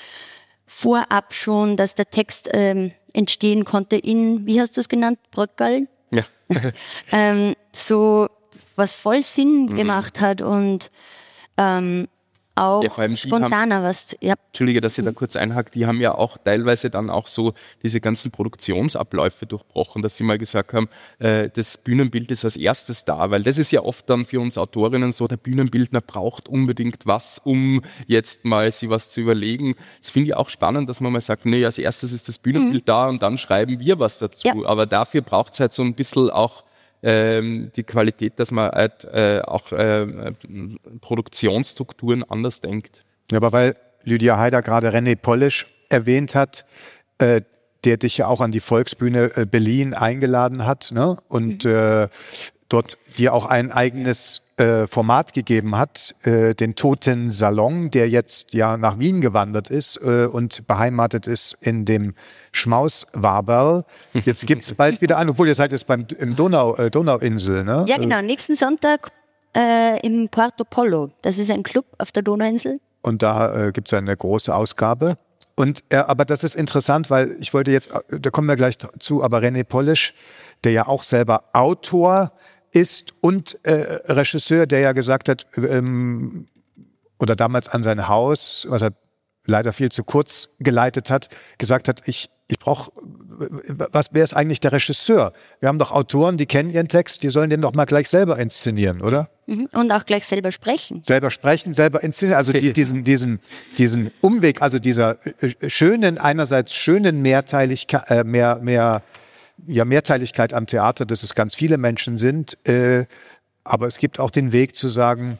vorab schon, dass der Text ähm, entstehen konnte in, wie hast du es genannt, Bröckerl? Ja. ähm, so was voll Sinn mhm. gemacht hat und ähm, auch ja, spontaner haben, was. Ja. Entschuldige, dass ich da kurz einhake, die haben ja auch teilweise dann auch so diese ganzen Produktionsabläufe durchbrochen, dass sie mal gesagt haben, äh, das Bühnenbild ist als erstes da, weil das ist ja oft dann für uns Autorinnen so, der Bühnenbildner braucht unbedingt was, um jetzt mal sich was zu überlegen. Das finde ich auch spannend, dass man mal sagt, nee, als erstes ist das Bühnenbild mhm. da und dann schreiben wir was dazu. Ja. Aber dafür braucht es halt so ein bisschen auch Ähm, die Qualität, dass man halt äh, auch äh, Produktionsstrukturen anders denkt. Ja, aber weil Lydia Haider gerade René Polish erwähnt hat, äh, der dich ja auch an die Volksbühne äh, Berlin eingeladen hat, ne? Und mhm. äh, dort dir auch ein eigenes äh, Format gegeben hat, äh, den Toten Salon, der jetzt ja nach Wien gewandert ist äh, und beheimatet ist in dem Schmauswaberl. Jetzt gibt es bald wieder an, obwohl ihr seid jetzt beim im Donau, äh, Donauinsel, ne? Ja, genau. Nächsten Sonntag äh, im Puerto Polo. Das ist ein Club auf der Donauinsel. Und da äh, gibt es eine große Ausgabe. Und äh, aber das ist interessant, weil ich wollte jetzt, da kommen wir gleich zu, aber René Polish, der ja auch selber Autor ist und äh, Regisseur, der ja gesagt hat, ähm, oder damals an sein Haus, was er leider viel zu kurz geleitet hat, gesagt hat, ich, ich brauche, was, wer ist eigentlich der Regisseur? Wir haben doch Autoren, die kennen ihren Text, die sollen den doch mal gleich selber inszenieren, oder? Und auch gleich selber sprechen. Selber sprechen, selber inszenieren, also die, diesen, diesen, diesen Umweg, also dieser schönen, einerseits schönen Mehrteiligkeit, äh, mehr, mehr, ja, Mehrteiligkeit am Theater, dass es ganz viele Menschen sind, äh, aber es gibt auch den Weg zu sagen,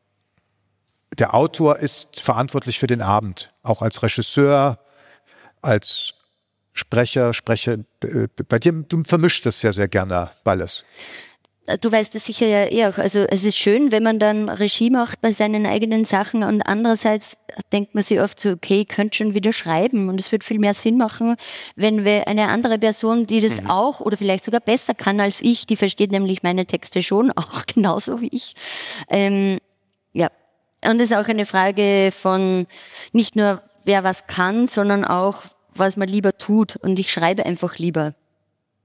der Autor ist verantwortlich für den Abend, auch als Regisseur, als Sprecher, Sprecher. Äh, bei dir, du vermischst das ja sehr gerne alles. Du weißt das sicher ja eh auch. Also es ist schön, wenn man dann Regie macht bei seinen eigenen Sachen und andererseits denkt man sich oft so, okay, ich könnte schon wieder schreiben und es wird viel mehr Sinn machen, wenn wir eine andere Person, die das mhm. auch oder vielleicht sogar besser kann als ich, die versteht nämlich meine Texte schon, auch genauso wie ich. Ähm, ja, und es ist auch eine Frage von nicht nur, wer was kann, sondern auch, was man lieber tut und ich schreibe einfach lieber.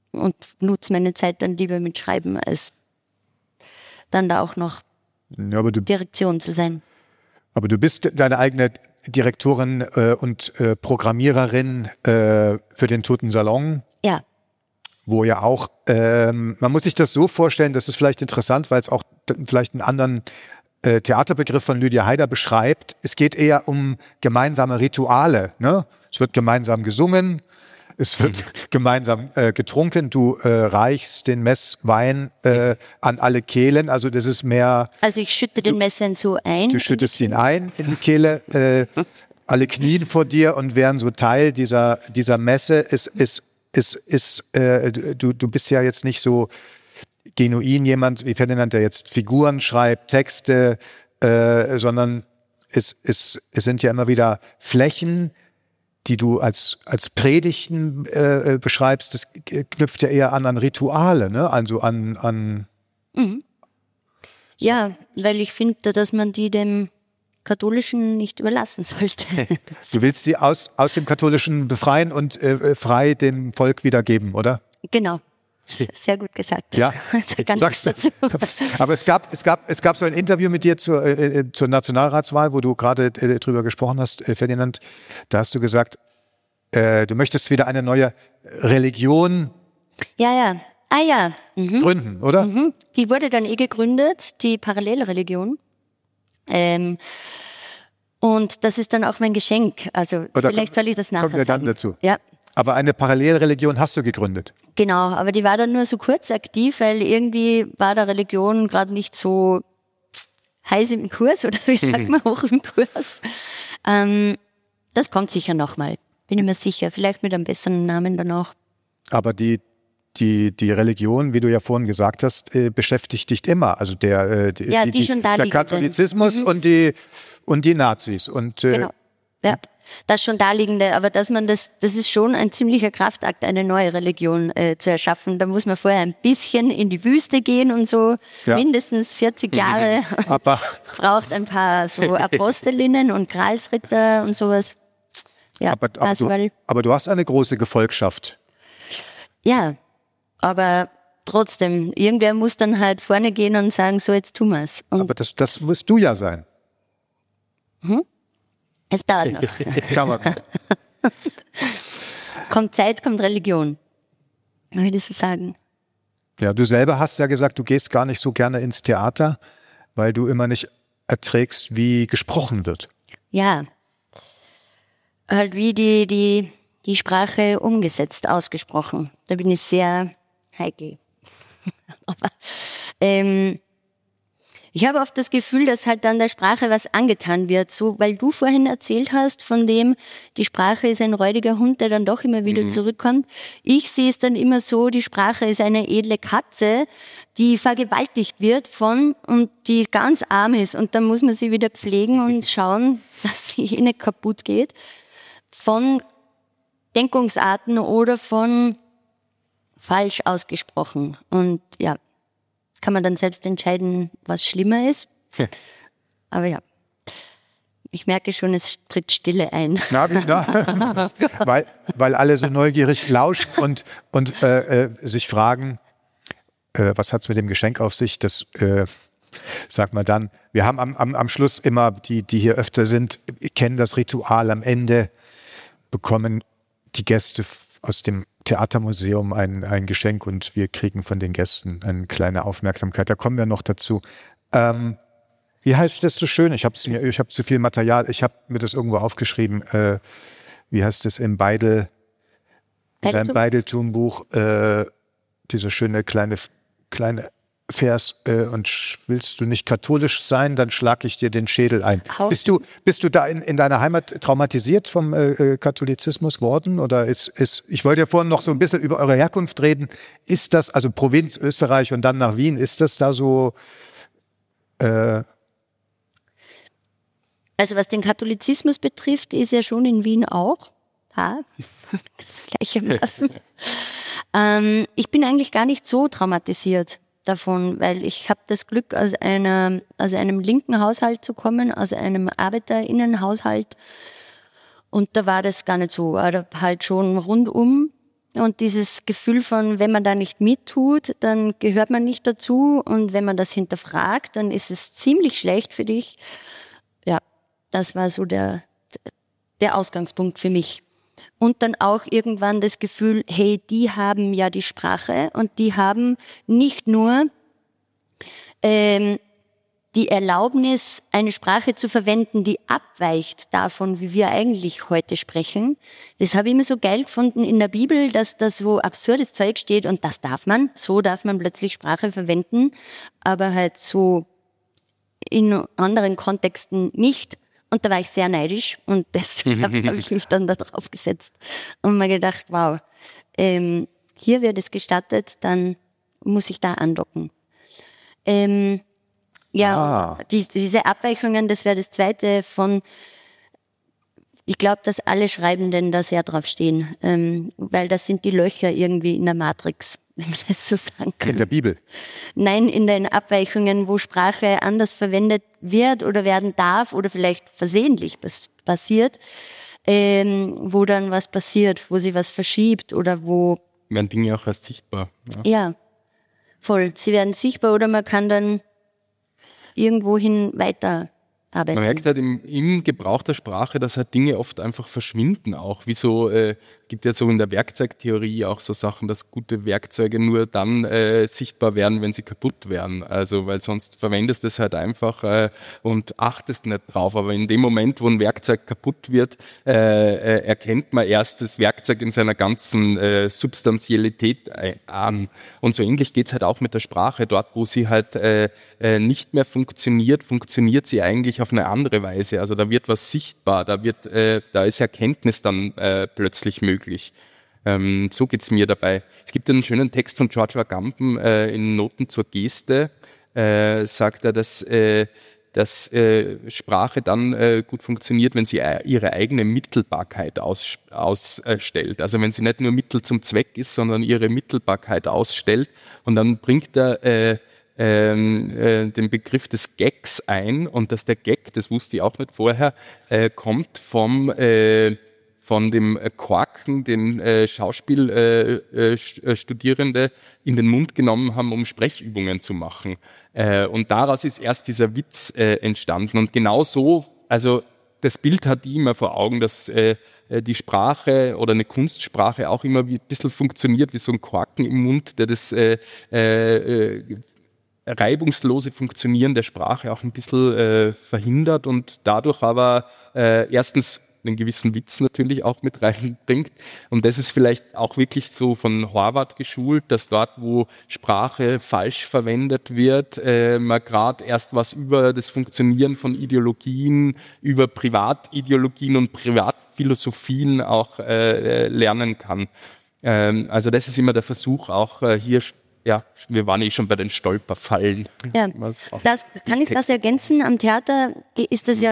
und nutze meine Zeit dann lieber mit Schreiben, als dann da auch noch ja, aber du, Direktion zu sein. Aber du bist deine eigene Direktorin äh, und äh, Programmiererin äh, für den Toten Salon. Ja. Wo ja auch, ähm, man muss sich das so vorstellen, das ist vielleicht interessant, weil es auch d- vielleicht einen anderen äh, Theaterbegriff von Lydia Haider beschreibt. Es geht eher um gemeinsame Rituale. Ne? Es wird gemeinsam gesungen, es wird mhm. gemeinsam äh, getrunken. Du äh, reichst den Messwein äh, an alle Kehlen. Also das ist mehr... Also ich schütte den Messwein so ein. Du schüttest ihn ein in die Kehle. Äh, alle knien vor dir und wären so Teil dieser, dieser Messe. Ist, ist, ist, ist, äh, du, du bist ja jetzt nicht so genuin jemand wie Ferdinand, der jetzt Figuren schreibt, Texte, äh, sondern es, es, es sind ja immer wieder Flächen, die du als, als Predigten äh, beschreibst. Das knüpft ja eher an, an Rituale, ne? Also an... an mhm. Ja, weil ich finde, dass man die dem Katholischen nicht überlassen sollte. Du willst sie aus, aus dem Katholischen befreien und äh, frei dem Volk wiedergeben, oder? Genau. Sehr gut gesagt. Ja, sagst du. Aber es gab, es, gab, es gab so ein Interview mit dir zur, äh, zur Nationalratswahl, wo du gerade äh, drüber gesprochen hast, äh, Ferdinand. Da hast du gesagt, äh, du möchtest wieder eine neue Religion ja, ja. Ah ja. Mhm. gründen, oder? Mhm. Die wurde dann eh gegründet, die Parallelreligion. Ähm, und das ist dann auch mein Geschenk. Also oder vielleicht soll ich das nachher kommen wir dann sagen. dazu. Ja. Aber eine Parallelreligion hast du gegründet. Genau, aber die war dann nur so kurz aktiv, weil irgendwie war der Religion gerade nicht so heiß im Kurs oder wie sagt man, hoch im Kurs. Ähm, das kommt sicher nochmal, bin ich mir sicher. Vielleicht mit einem besseren Namen dann auch. Aber die, die, die Religion, wie du ja vorhin gesagt hast, äh, beschäftigt dich immer. Also der, äh, die, ja, die, die, schon da der Katholizismus mhm. und, die, und die Nazis. Und, äh, genau. Ja, das schon Daliegende, aber dass man das, das ist schon ein ziemlicher Kraftakt, eine neue Religion äh, zu erschaffen. Da muss man vorher ein bisschen in die Wüste gehen und so, ja. mindestens vierzig Jahre. Aber braucht ein paar so Apostelinnen und Gralsritter und sowas. Ja, aber, aber, du, aber du hast eine große Gefolgschaft. Ja, aber trotzdem, irgendwer muss dann halt vorne gehen und sagen, so jetzt tun wir's. Und aber das, das musst du ja sein. Hm? Es dauert noch. Kommt Zeit, kommt Religion. Würde ich so sagen. Ja, du selber hast ja gesagt, du gehst gar nicht so gerne ins Theater, weil du immer nicht erträgst, wie gesprochen wird. Ja. Halt wie die, die, die Sprache umgesetzt, ausgesprochen. Da bin ich sehr heikel. Aber ähm, ich habe oft das Gefühl, dass halt dann der Sprache was angetan wird, so, weil du vorhin erzählt hast von dem, die Sprache ist ein räudiger Hund, der dann doch immer wieder mhm. zurückkommt. Ich sehe es dann immer so, die Sprache ist eine edle Katze, die vergewaltigt wird von und die ganz arm ist und dann muss man sie wieder pflegen und schauen, dass sie eh nicht kaputt geht von Denkungsarten oder von falsch ausgesprochen. Und ja, kann man dann selbst entscheiden, was schlimmer ist. Aber ja, ich merke schon, es tritt Stille ein. Na, na, weil, weil alle so neugierig lauschen und, und äh, äh, sich fragen, äh, was hat es mit dem Geschenk auf sich? Das äh, sag mal dann. Wir haben am, am, am Schluss immer, die, die hier öfter sind, kennen das Ritual. Am Ende bekommen die Gäste aus dem Theatermuseum ein, ein Geschenk und wir kriegen von den Gästen eine kleine Aufmerksamkeit. Da kommen wir noch dazu. Ähm, wie heißt das so schön? Ich habe ich hab zu viel Material. Ich habe mir das irgendwo aufgeschrieben. Äh, wie heißt es im Beidel, beim Beideltum-Buch? Äh, diese schöne kleine, kleine Vers. Äh, und willst du nicht katholisch sein, dann schlag ich dir den Schädel ein. Bist du, bist du da in, in deiner Heimat traumatisiert vom äh, Katholizismus worden? Oder ist, ist, ich wollte ja vorhin noch so ein bisschen über eure Herkunft reden. Ist das, also Provinz Österreich und dann nach Wien, ist das da so? Äh also was den Katholizismus betrifft, ist ja schon in Wien auch. Ha? Gleichermaßen. ähm, ich bin eigentlich gar nicht so traumatisiert davon, weil ich habe das Glück, aus einer, aus einem linken Haushalt zu kommen, aus einem ArbeiterInnenhaushalt und da war das gar nicht so, also halt schon rundum Und dieses Gefühl von, wenn man da nicht mittut, dann gehört man nicht dazu. Und wenn man das hinterfragt, dann ist es ziemlich schlecht für dich. Ja, das war so der, der Ausgangspunkt für mich. Und dann auch irgendwann das Gefühl, hey, die haben ja die Sprache und die haben nicht nur ähm, die Erlaubnis, eine Sprache zu verwenden, die abweicht davon, wie wir eigentlich heute sprechen. Das habe ich immer so geil gefunden in der Bibel, dass da so absurdes Zeug steht und das darf man, so darf man plötzlich Sprache verwenden, aber halt so in anderen Kontexten nicht. Und da war ich sehr neidisch und deshalb habe ich mich dann da drauf gesetzt und mir gedacht, wow, ähm, hier wird es gestattet, dann muss ich da andocken. Ähm, Ja, ah. die, diese Abweichungen, das wäre das Zweite von, ich glaube, dass alle Schreibenden da sehr drauf stehen, ähm, weil das sind die Löcher irgendwie in der Matrix, wenn man das so sagen kann. In der Bibel? Nein, in den Abweichungen, wo Sprache anders verwendet wird oder werden darf oder vielleicht versehentlich passiert, ähm, wo dann was passiert, wo sie was verschiebt oder wo... Werden Dinge auch erst sichtbar. Ja. ja, voll. Sie werden sichtbar oder man kann dann irgendwohin weiterarbeiten. Man merkt halt im, im Gebrauch der Sprache, dass halt Dinge oft einfach verschwinden auch. Wie so, äh, gibt ja so in der Werkzeugtheorie auch so Sachen, dass gute Werkzeuge nur dann äh, sichtbar werden, wenn sie kaputt werden. Also, weil sonst verwendest du es halt einfach äh, und achtest nicht drauf. Aber in dem Moment, wo ein Werkzeug kaputt wird, äh, äh, erkennt man erst das Werkzeug in seiner ganzen äh, Substantialität an. Und so ähnlich geht's halt auch mit der Sprache. Dort, wo sie halt äh, äh, nicht mehr funktioniert, funktioniert sie eigentlich auf eine andere Weise. Also da wird was sichtbar, da wird, äh, da ist Erkenntnis dann äh, plötzlich möglich. Ähm, so geht's mir dabei. Es gibt einen schönen Text von George Agamben äh, in Noten zur Geste, äh, sagt er, dass, äh, dass äh, Sprache dann äh, gut funktioniert, wenn sie ihre eigene Mittelbarkeit aus, ausstellt. Also wenn sie nicht nur Mittel zum Zweck ist, sondern ihre Mittelbarkeit ausstellt. Und dann bringt er äh, Ähm, äh, den Begriff des Gags ein und dass der Gag, das wusste ich auch nicht vorher, äh, kommt vom äh, von dem Korken, den äh, Schauspielstudierende äh, äh, in den Mund genommen haben, um Sprechübungen zu machen. Äh, und daraus ist erst dieser Witz äh, entstanden. Und genau so, also das Bild hat die immer vor Augen, dass äh, die Sprache oder eine Kunstsprache auch immer wie ein bisschen funktioniert wie so ein Korken im Mund, der das äh, äh, reibungslose Funktionieren der Sprache auch ein bisschen äh, verhindert und dadurch aber äh, erstens einen gewissen Witz natürlich auch mit reinbringt. Und das ist vielleicht auch wirklich so von Horvath geschult, dass dort, wo Sprache falsch verwendet wird, äh, man gerade erst was über das Funktionieren von Ideologien, über Privatideologien und Privatphilosophien auch äh, lernen kann. Ähm, also das ist immer der Versuch, auch äh, hier ja, wir waren eh schon bei den Stolperfallen. Ja, das, kann ich das ergänzen? Am Theater ist das ja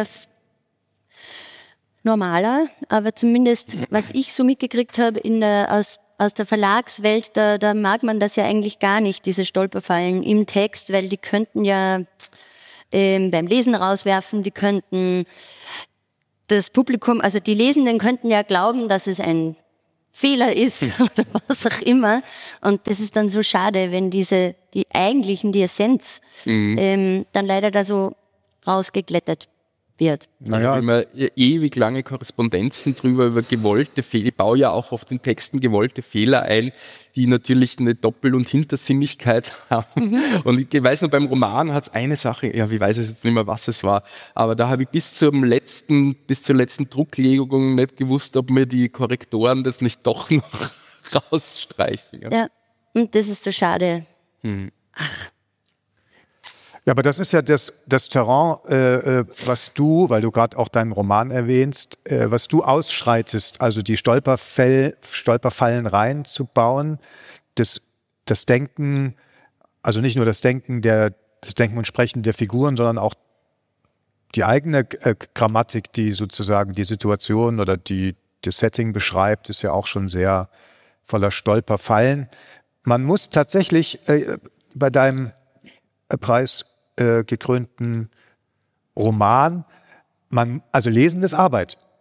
normaler, aber zumindest, was ich so mitgekriegt habe in der, aus, aus der Verlagswelt, da, da mag man das ja eigentlich gar nicht, diese Stolperfallen im Text, weil die könnten ja ähm, beim Lesen rauswerfen, die könnten das Publikum, also die Lesenden könnten ja glauben, dass es ein Fehler ist oder was auch immer. Und das ist dann so schade, wenn diese, die eigentlichen, die Essenz, mhm. ähm, dann leider da so rausgeglättet wird. Naja, immer ewig lange Korrespondenzen drüber über gewollte Fehler. Ich baue ja auch auf den Texten gewollte Fehler ein, die natürlich eine Doppel- und Hintersinnigkeit haben. Mhm. Und ich weiß noch, beim Roman hat es eine Sache, ja, ich weiß jetzt nicht mehr, was es war, aber da habe ich bis zum letzten, bis zur letzten Drucklegung nicht gewusst, ob mir die Korrektoren das nicht doch noch rausstreichen. Ja, ja. Und das ist so schade. Mhm. Ach. Ja, aber das ist ja das, das Terrain, äh, was du, weil du gerade auch deinen Roman erwähnst, äh, was du ausschreitest, also die Stolperfell, Stolperfallen reinzubauen, das, das Denken, also nicht nur das Denken der, das Denken und Sprechen der Figuren, sondern auch die eigene äh, Grammatik, die sozusagen die Situation oder die, das Setting beschreibt, ist ja auch schon sehr voller Stolperfallen. Man muss tatsächlich äh, bei deinem Preis Äh, gekrönten Roman. Man, also Lesen ist Arbeit.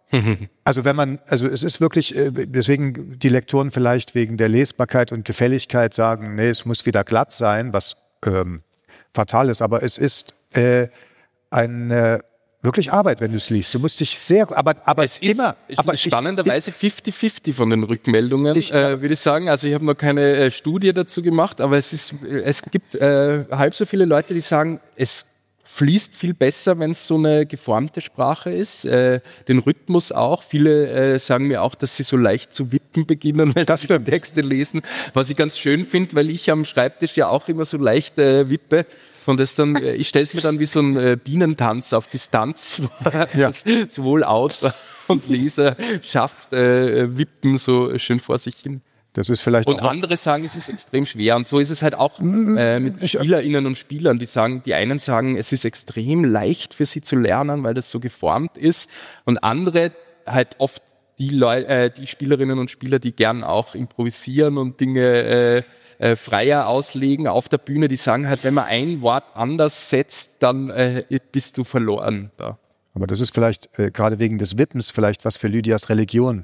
Also wenn man, also es ist wirklich, deswegen die Lektoren vielleicht wegen der Lesbarkeit und Gefälligkeit sagen, nee, es muss wieder glatt sein, was ähm, fatal ist, aber es ist äh, eine wirklich Arbeit, wenn du es liest. Du musst dich sehr, aber, aber es ist immer. Aber spannenderweise fünfzig fünfzig von den Rückmeldungen, ich, äh, würde ich sagen. Also ich habe noch keine äh, Studie dazu gemacht, aber es ist, es gibt äh, halb so viele Leute, die sagen, es fließt viel besser, wenn es so eine geformte Sprache ist. Äh, den Rhythmus auch. Viele äh, sagen mir auch, dass sie so leicht zu wippen beginnen, wenn das sie die Texte lesen. Was ich ganz schön finde, weil ich am Schreibtisch ja auch immer so leicht äh, wippe. Und das dann, ich stelle es mir dann wie so ein äh, Bienentanz auf Distanz vor, ja. Sowohl Autor und Leser schafft, äh, wippen so schön vor sich hin. Das ist vielleicht und andere sagen, es ist extrem schwer. Und so ist es halt auch äh, mit SpielerInnen und Spielern, die sagen, die einen sagen, es ist extrem leicht für sie zu lernen, weil das so geformt ist. Und andere halt oft die, Leu äh, die Spielerinnen und Spieler, die gern auch improvisieren und Dinge äh, Äh, freier auslegen auf der Bühne, die sagen halt, wenn man ein Wort anders setzt, dann äh, bist du verloren da. Aber das ist vielleicht äh, gerade wegen des Wippens vielleicht was für Lydias Religion.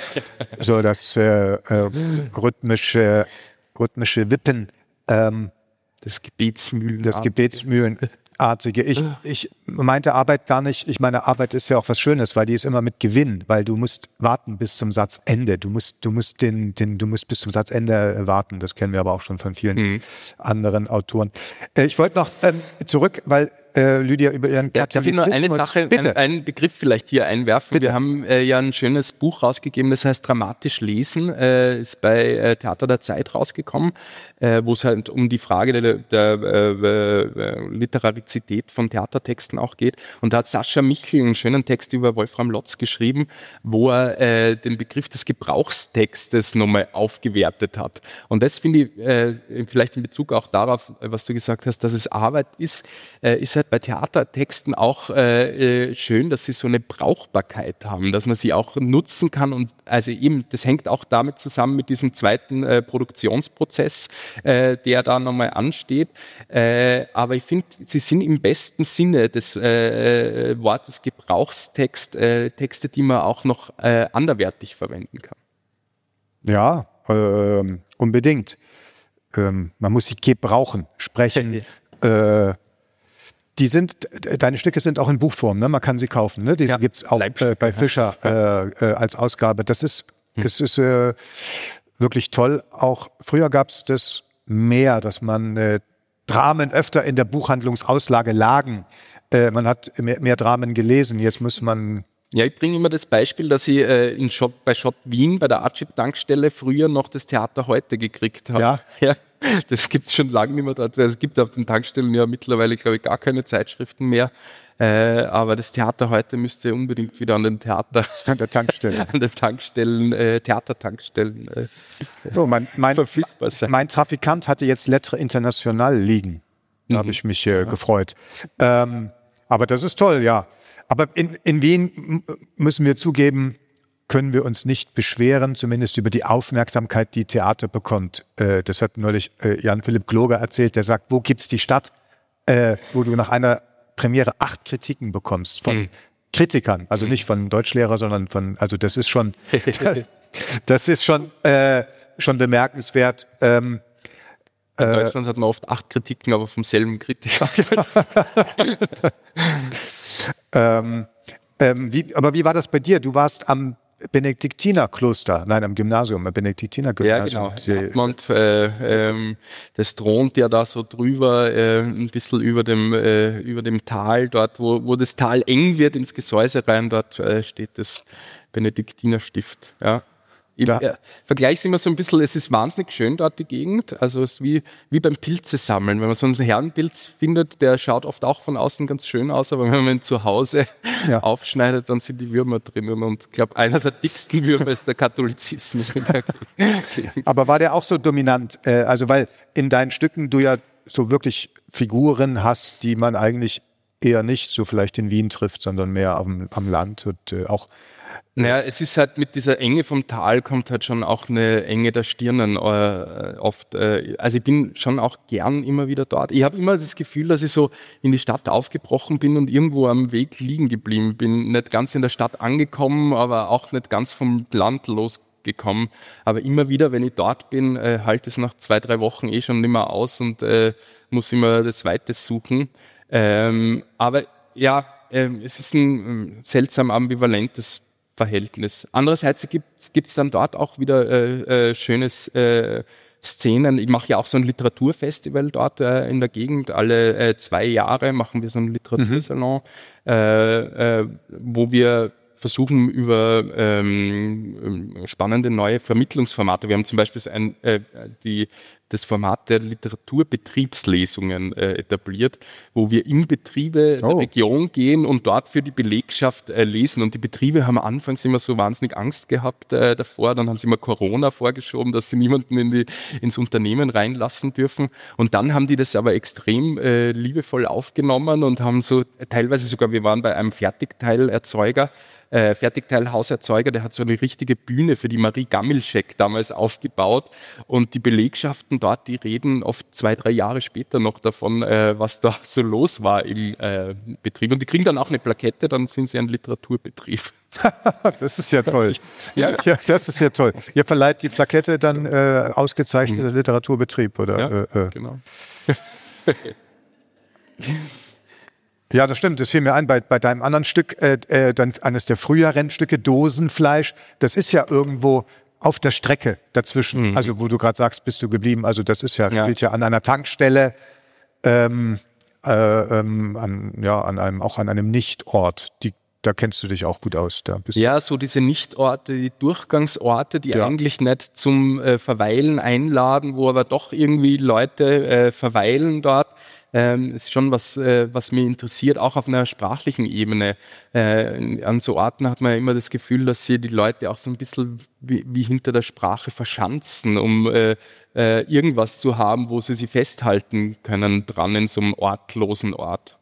So das äh, äh, rhythmische, rhythmische Wippen. Ähm, das Gebetsmühlen. Das Gebetsmühlenartige. Ich, ich meinte Arbeit gar nicht, ich meine Arbeit ist ja auch was Schönes, weil die ist immer mit Gewinn, weil du musst warten bis zum Satzende. Du musst, du musst den, den, du musst bis zum Satzende warten. Das kennen wir aber auch schon von vielen mhm. anderen Autoren. Äh, ich wollte noch ähm, zurück, weil äh, Lydia über ihren ja, darf ich nur eine Sache, ein, einen Begriff vielleicht hier einwerfen? Bitte. Wir haben äh, ja ein schönes Buch rausgegeben, das heißt Dramatisch lesen, äh, ist bei äh, Theater der Zeit rausgekommen, äh, wo es halt um die Frage der, der äh, äh, Literarizität von Theatertexten auch geht. Und da hat Sascha Michel einen schönen Text über Wolfram Lotz geschrieben, wo er äh, den Begriff des Gebrauchstextes nochmal aufgewertet hat. Und das finde ich äh, vielleicht in Bezug auch darauf, was du gesagt hast, dass es Arbeit ist, äh, ist halt bei Theatertexten auch äh, schön, dass sie so eine Brauchbarkeit haben, dass man sie auch nutzen kann und also eben, das hängt auch damit zusammen mit diesem zweiten äh, Produktionsprozess, äh, der da nochmal ansteht. Äh, aber ich finde, sie sind im besten Sinne des äh, Wortes Gebrauchstext, äh, Texte, die man auch noch äh, anderweitig verwenden kann. Ja, äh, unbedingt. Ähm, man muss sie gebrauchen, sprechen, äh, Die sind, deine Stücke sind auch in Buchform, ne? Man kann sie kaufen, ne? Die ja, gibt's auch äh, bei Fischer äh, äh, als Ausgabe. Das ist, hm. das ist äh, wirklich toll. Auch früher gab's das mehr, dass man äh, Dramen öfter in der Buchhandlungsauslage lagen. Äh, man hat mehr, mehr Dramen gelesen. Jetzt muss man Ja, ich bringe immer das Beispiel, dass ich äh, in Schott, bei Schott Wien bei der Archip-Tankstelle früher noch das Theater heute gekriegt habe. Ja. Ja, das gibt es schon lange nicht mehr dort. Es gibt auf den Tankstellen ja mittlerweile, glaube ich, gar keine Zeitschriften mehr. Äh, aber das Theater heute müsste unbedingt wieder an den Theater, an der Tankstelle, an den Tankstellen, äh, Theatertankstellen äh, so, mein, mein, verfügbar sein. Mein Trafikant hatte jetzt Lettre International liegen. Da mhm. habe ich mich äh, ja. gefreut. Ähm, aber das ist toll, ja. Aber in, in Wien müssen wir zugeben, können wir uns nicht beschweren, zumindest über die Aufmerksamkeit, die Theater bekommt. Äh, das hat neulich äh, Jan-Philipp Gloger erzählt, der sagt, wo gibt's die Stadt, äh, wo du nach einer Premiere acht Kritiken bekommst von mhm. Kritikern, also nicht von Deutschlehrer, sondern von, also das ist schon, das ist schon, äh, schon bemerkenswert. Ähm, In Deutschland hat man oft acht Kritiken, aber vom selben Kritiker. ähm, ähm, wie, aber wie war das bei dir? Du warst am Benediktinerkloster, nein, am Gymnasium, am Benediktinergymnasium. Ja, genau. Und äh, ähm, das thront ja da so drüber, äh, ein bisschen über dem äh, über dem Tal, dort, wo, wo das Tal eng wird ins Gesäuse rein, dort äh, steht das Benediktinerstift, ja. Ich äh, vergleiche es immer so ein bisschen, es ist wahnsinnig schön dort, die Gegend. Also es ist wie, wie beim Pilze sammeln. Wenn man so einen Herrenpilz findet, der schaut oft auch von außen ganz schön aus, aber wenn man ihn zu Hause ja. aufschneidet, dann sind die Würmer drinnen. Und ich glaube, einer der dicksten Würmer ist der Katholizismus. Aber war der auch so dominant? Äh, also weil in deinen Stücken du ja so wirklich Figuren hast, die man eigentlich eher nicht so vielleicht in Wien trifft, sondern mehr am, am Land und äh, auch. Naja, es ist halt mit dieser Enge vom Tal kommt halt schon auch eine Enge der Stirnen äh, oft. Äh, also ich bin schon auch gern immer wieder dort. Ich habe immer das Gefühl, dass ich so in die Stadt aufgebrochen bin und irgendwo am Weg liegen geblieben bin. Nicht ganz in der Stadt angekommen, aber auch nicht ganz vom Land losgekommen. Aber immer wieder, wenn ich dort bin, äh, halte es nach zwei, drei Wochen eh schon nicht mehr aus und äh, muss immer das Weite suchen. Ähm, aber ja, äh, es ist ein äh, seltsam ambivalentes Verhältnis. Andererseits gibt es dann dort auch wieder äh, äh, schöne äh, Szenen. Ich mache ja auch so ein Literaturfestival dort äh, in der Gegend. Alle äh, zwei Jahre machen wir so einen Literatursalon, mhm. äh, äh, wo wir versuchen über ähm, spannende neue Vermittlungsformate. Wir haben zum Beispiel ein, äh, die, das Format der Literaturbetriebslesungen äh, etabliert, wo wir in Betriebe oh. der Region gehen und dort für die Belegschaft äh, lesen. Und die Betriebe haben anfangs immer so wahnsinnig Angst gehabt äh, davor. Dann haben sie immer Corona vorgeschoben, dass sie niemanden in die, ins Unternehmen reinlassen dürfen. Und dann haben die das aber extrem äh, liebevoll aufgenommen und haben so teilweise sogar, wir waren bei einem Fertigteilerzeuger, Äh, Fertigteilhauserzeuger, der hat so eine richtige Bühne für die Marie Gammelschek damals aufgebaut und die Belegschaften dort, die reden oft zwei, drei Jahre später noch davon, äh, was da so los war im äh, Betrieb und die kriegen dann auch eine Plakette, dann sind sie ein Literaturbetrieb. Das ist ja toll. Ja, ja, das ist ja toll. Ihr verleiht die Plakette dann äh, ausgezeichneter mhm. Literaturbetrieb, oder? Ja, äh, äh. genau. Ja, das stimmt. Das fiel mir ein, bei, bei deinem anderen Stück, äh, äh, dann eines der früheren Stücke, Dosenfleisch, das ist ja irgendwo auf der Strecke dazwischen. Mhm. Also wo du gerade sagst, bist du geblieben. Also das ist ja, ja. spielt ja an einer Tankstelle, ähm, äh, ähm, an, ja, an einem, auch an einem Nichtort. Die, da kennst du dich auch gut aus. Da bist ja, so diese Nichtorte, die Durchgangsorte, die ja. eigentlich nicht zum äh, Verweilen einladen, wo aber doch irgendwie Leute äh, verweilen dort. Ähm, ist schon was, äh, was mich interessiert, auch auf einer sprachlichen Ebene. Äh, an so Orten hat man ja immer das Gefühl, dass sie die Leute auch so ein bisschen wie, wie hinter der Sprache verschanzen, um äh, äh, irgendwas zu haben, wo sie sie festhalten können dran in so einem ortlosen Ort.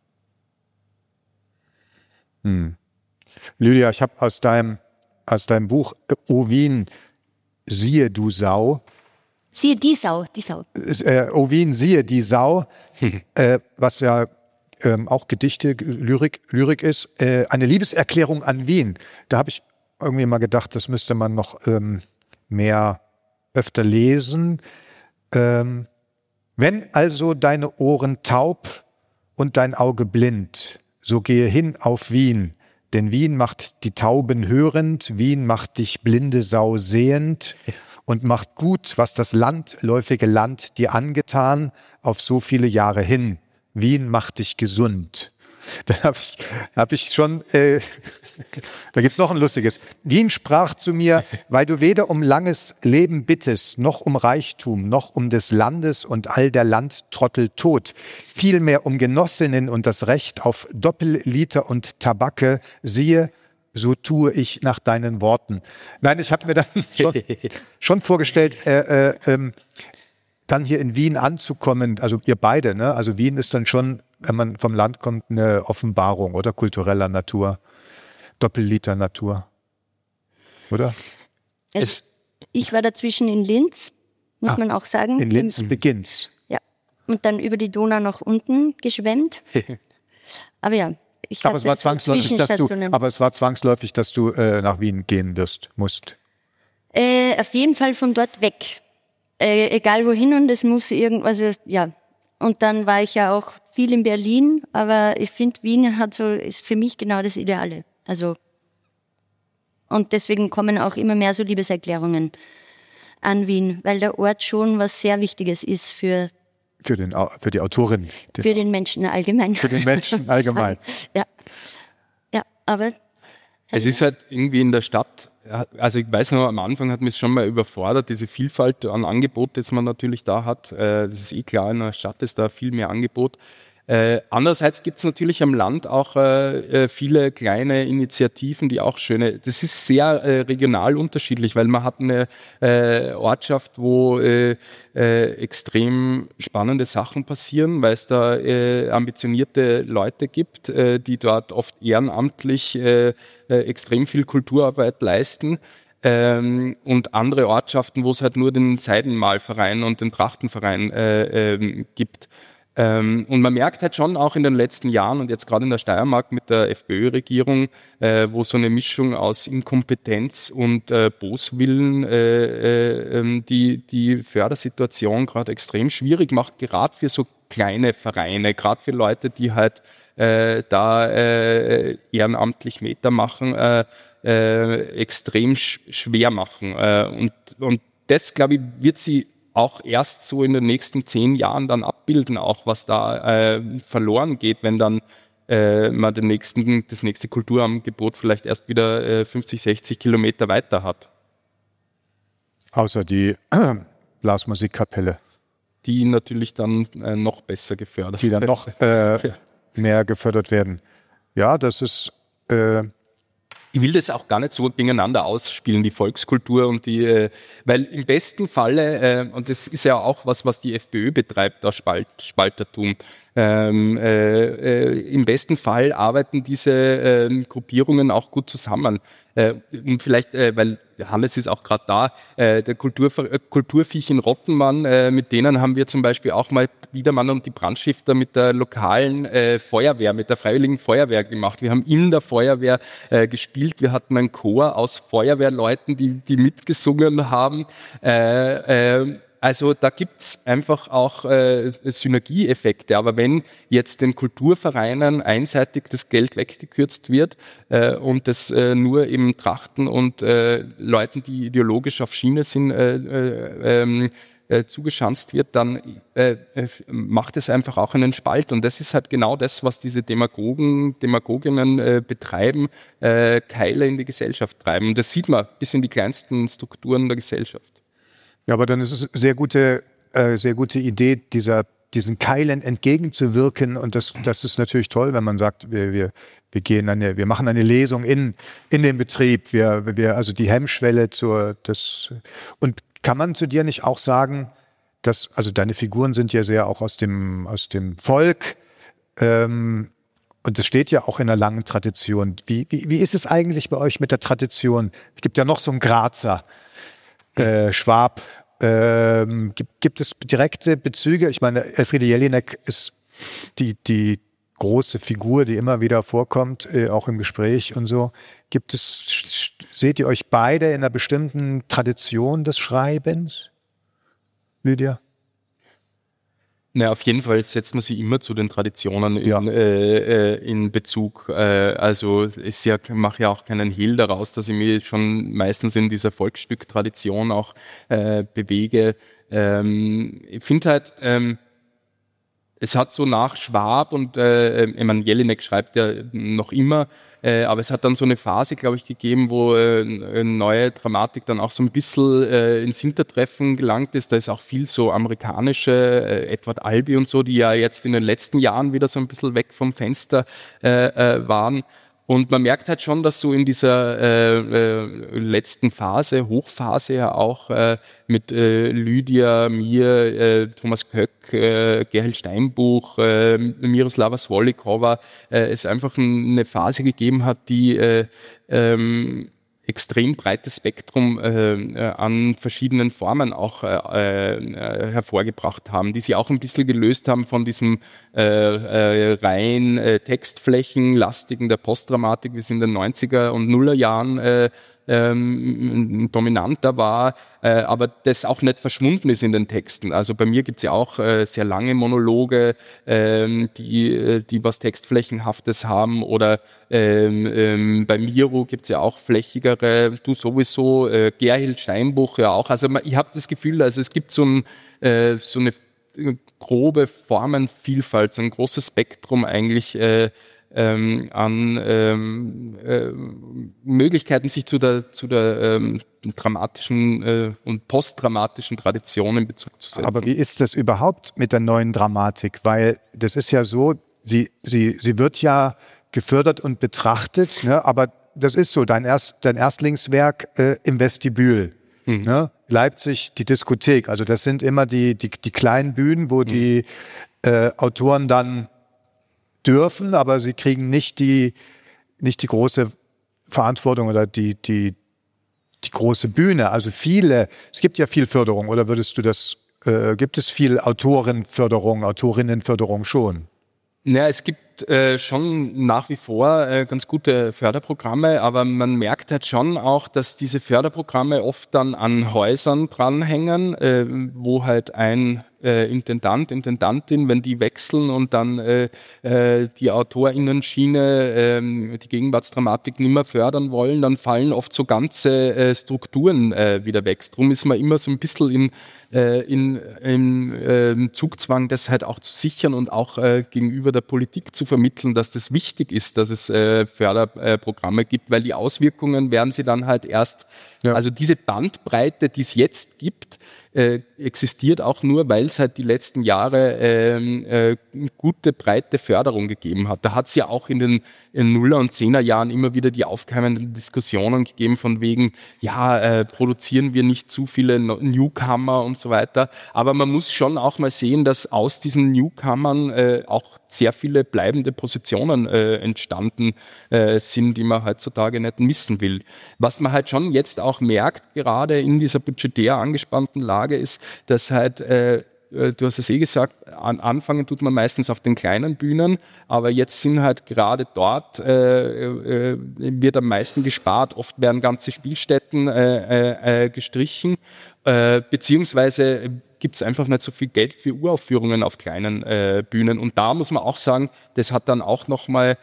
Hm. Lydia, ich habe aus deinem, aus deinem Buch O Wien, siehe du Sau, Siehe die Sau, die Sau. Äh, O Wien, siehe die Sau, äh, was ja ähm, auch Gedichte, Lyrik, Lyrik ist, äh, eine Liebeserklärung an Wien. Da habe ich irgendwie mal gedacht, das müsste man noch ähm, mehr öfter lesen. Ähm, wenn also deine Ohren taub und dein Auge blind, so gehe hin auf Wien, denn Wien macht die Tauben hörend, Wien macht dich blinde Sau sehend, und macht gut, was das landläufige Land dir angetan, auf so viele Jahre hin. Wien macht dich gesund. Dann habe ich, hab ich schon, äh, da gibt's noch ein lustiges. Wien sprach zu mir, weil du weder um langes Leben bittest, noch um Reichtum, noch um des Landes und all der Landtrottel Tod, vielmehr um Genossinnen und das Recht auf Doppelliter und Tabake, siehe, so tue ich nach deinen Worten. Nein, ich habe mir dann schon, schon vorgestellt, äh, äh, ähm, dann hier in Wien anzukommen, also ihr beide, ne? Also Wien ist dann schon, wenn man vom Land kommt, eine Offenbarung, oder? Kultureller Natur, Doppelliter Natur, oder? Es, ich war dazwischen in Linz, muss ah, man auch sagen. In Linz Im, beginnt's. Ja, und dann über die Donau nach unten geschwemmt. Aber ja, Ich aber, es war zwangsläufig, dass du, aber es war zwangsläufig, dass du äh, nach Wien gehen wirst, musst. Äh, auf jeden Fall von dort weg. Äh, egal wohin, und es muss irgendwas, also, ja. Und dann war ich ja auch viel in Berlin, aber ich finde, Wien hat so, ist für mich genau das Ideale. Also, und deswegen kommen auch immer mehr so Liebeserklärungen an Wien, weil der Ort schon was sehr Wichtiges ist für Für, den, für die Autorin. Den, für den Menschen allgemein. Für den Menschen allgemein. Ja, ja, aber... Es ist halt irgendwie in der Stadt, also ich weiß noch, am Anfang hat mich schon mal überfordert, diese Vielfalt an Angebot, das man natürlich da hat. Das ist eh klar, in der Stadt ist da viel mehr Angebot. Äh, andererseits gibt es natürlich am Land auch äh, viele kleine Initiativen, die auch schöne, das ist sehr äh, regional unterschiedlich, weil man hat eine äh, Ortschaft, wo äh, äh, extrem spannende Sachen passieren, weil es da äh, ambitionierte Leute gibt, äh, die dort oft ehrenamtlich äh, äh, extrem viel Kulturarbeit leisten. Ähm, und andere Ortschaften, wo es halt nur den Seidenmalverein und den Trachtenverein äh, äh, gibt. Ähm, und man merkt halt schon auch in den letzten Jahren und jetzt gerade in der Steiermark mit der FPÖ-Regierung, äh, wo so eine Mischung aus Inkompetenz und äh, Boswillen äh, äh, die die Fördersituation gerade extrem schwierig macht, gerade für so kleine Vereine, gerade für Leute, die halt äh, da äh, ehrenamtlich Meter machen, äh, äh, extrem sch- schwer machen. Äh, und, und das, glaube ich, wird sie auch erst so in den nächsten zehn Jahren dann abbilden, auch was da äh, verloren geht, wenn dann äh, man den nächsten, das nächste Kulturangebot vielleicht erst wieder äh, fünfzig, sechzig Kilometer weiter hat. Außer die äh, Blasmusikkapelle. Die natürlich dann äh, noch besser gefördert Die dann noch äh, ja. mehr gefördert werden. Ja, das ist... Äh, Ich will das auch gar nicht so gegeneinander ausspielen, die Volkskultur und die, äh, weil im besten Falle, äh, und das ist ja auch was, was die FPÖ betreibt, das Spalt, Spaltertum, ähm, äh, äh, im besten Fall arbeiten diese äh, Gruppierungen auch gut zusammen. Äh, und vielleicht, äh, weil Hannes ist auch gerade da, äh, der Kultur, äh, Kulturviech in Rottenmann, äh, mit denen haben wir zum Beispiel auch mal Biedermann und die Brandstifter mit der lokalen äh, Feuerwehr, mit der Freiwilligen Feuerwehr gemacht. Wir haben in der Feuerwehr äh, gespielt, wir hatten einen Chor aus Feuerwehrleuten, die, die mitgesungen haben. Äh, äh, Also da gibt's einfach auch äh, Synergieeffekte. Aber wenn jetzt den Kulturvereinen einseitig das Geld weggekürzt wird äh, und das äh, nur eben Trachten und äh, Leuten, die ideologisch auf Schiene sind, äh, äh, äh, zugeschanzt wird, dann äh, äh, macht es einfach auch einen Spalt. Und das ist halt genau das, was diese Demagogen, Demagoginnen äh, betreiben, äh, Keile in die Gesellschaft treiben. Und das sieht man bis in die kleinsten Strukturen der Gesellschaft. Ja, aber dann ist es eine sehr gute, äh, sehr gute Idee, dieser, diesen Keilen entgegenzuwirken. Und das, das ist natürlich toll, wenn man sagt, wir, wir, wir gehen eine, wir machen eine Lesung in, in den Betrieb. Wir, wir, also die Hemmschwelle zur, das, und kann man zu dir nicht auch sagen, dass, also deine Figuren sind ja sehr auch aus dem, aus dem Volk, ähm, und es steht ja auch in einer langen Tradition. Wie, wie, wie ist es eigentlich bei euch mit der Tradition? Es gibt ja noch so einen Grazer, Äh, Schwab, ähm, gibt, gibt es direkte Bezüge? Ich meine, Elfriede Jelinek ist die, die große Figur, die immer wieder vorkommt, äh, auch im Gespräch und so. Gibt es, seht ihr euch beide in einer bestimmten Tradition des Schreibens? Lydia? Na, auf jeden Fall setzt man sich immer zu den Traditionen in, ja. äh, in Bezug. Äh, also ich ja, mache ja auch keinen Hehl daraus, dass ich mich schon meistens in dieser Volksstück-Tradition auch äh, bewege. Ähm, ich finde halt, ähm, es hat so nach Schwab und äh, ich meine, Jelinek schreibt ja noch immer, äh, aber es hat dann so eine Phase, glaube ich, gegeben, wo äh, eine neue Dramatik dann auch so ein bisschen äh, ins Hintertreffen gelangt ist. Da ist auch viel so amerikanische, äh, Edward Albee und so, die ja jetzt in den letzten Jahren wieder so ein bisschen weg vom Fenster äh, äh, waren. Und man merkt halt schon, dass so in dieser äh, äh, letzten Phase, Hochphase ja auch äh, mit äh, Lydia, mir, äh, Thomas Köck, äh, Gerhild Steinbuch, äh, Miroslava Svolikova, äh, es einfach eine Phase gegeben hat, die äh, ähm, extrem breites Spektrum äh, an verschiedenen Formen auch äh, äh, hervorgebracht haben, die sie auch ein bisschen gelöst haben von diesem äh, äh, rein äh, textflächenlastigen der Postdramatik, wie es in den neunziger und nuller Jahren äh, ähm, dominanter war, äh, aber das auch nicht verschwunden ist in den Texten. Also bei mir gibt's ja auch äh, sehr lange Monologe, ähm, die, die was Textflächenhaftes haben, oder ähm, ähm, bei Miro gibt's ja auch flächigere, du sowieso, äh, Gerhild Steinbuch ja auch. Also ich habe das Gefühl, also es gibt so, ein, äh, so eine grobe Formenvielfalt, so ein großes Spektrum eigentlich, äh, ähm, an ähm, äh, Möglichkeiten, sich zu der, zu der ähm, dramatischen äh, und postdramatischen Tradition in Bezug zu setzen. Aber wie ist das überhaupt mit der neuen Dramatik? Weil das ist ja so, sie, sie, sie wird ja gefördert und betrachtet, ne? Aber das ist so, dein, Erst, dein Erstlingswerk äh, im Vestibül. Mhm. Ne? Leipzig, die Diskothek. Also das sind immer die, die, die kleinen Bühnen, wo mhm. die äh, Autoren dann dürfen, aber sie kriegen nicht die, nicht die große Verantwortung oder die, die, die große Bühne. Also viele, es gibt ja viel Förderung, oder würdest du das, äh, gibt es viel Autorenförderung, Autorinnenförderung schon? Ja, es gibt äh, schon nach wie vor äh, ganz gute Förderprogramme, aber man merkt halt schon auch, dass diese Förderprogramme oft dann an Häusern dranhängen, äh, wo halt ein äh, Intendant, Intendantin, wenn die wechseln und dann äh, äh, die AutorInnen-Schiene äh, die Gegenwartsdramatik nicht mehr fördern wollen, dann fallen oft so ganze äh, Strukturen äh, wieder weg. Darum ist man immer so ein bisschen in in, in äh, Zugzwang, das halt auch zu sichern und auch äh, gegenüber der Politik zu vermitteln, dass das wichtig ist, dass es äh, Förderprogramme äh, gibt, weil die Auswirkungen werden sie dann halt erst, ja. Also diese Bandbreite, die es jetzt gibt, äh, existiert auch nur, weil es halt die letzten Jahre äh, äh, gute, breite Förderung gegeben hat. Da hat es ja auch in den in Nuller- und Zehner-Jahren immer wieder die aufkeimenden Diskussionen gegeben von wegen, ja, äh, produzieren wir nicht zu viele Newcomer und so weiter. Aber man muss schon auch mal sehen, dass aus diesen Newcomern äh, auch sehr viele bleibende Positionen äh, entstanden äh, sind, die man heutzutage nicht missen will. Was man halt schon jetzt auch merkt, gerade in dieser budgetär angespannten Lage, ist, dass halt äh, du hast es eh gesagt, an, anfangen tut man meistens auf den kleinen Bühnen, aber jetzt sind halt gerade dort, äh, äh, wird am meisten gespart. Oft werden ganze Spielstätten äh, äh, gestrichen, äh, beziehungsweise gibt es einfach nicht so viel Geld für Uraufführungen auf kleinen äh, Bühnen. Und da muss man auch sagen, das hat dann auch nochmal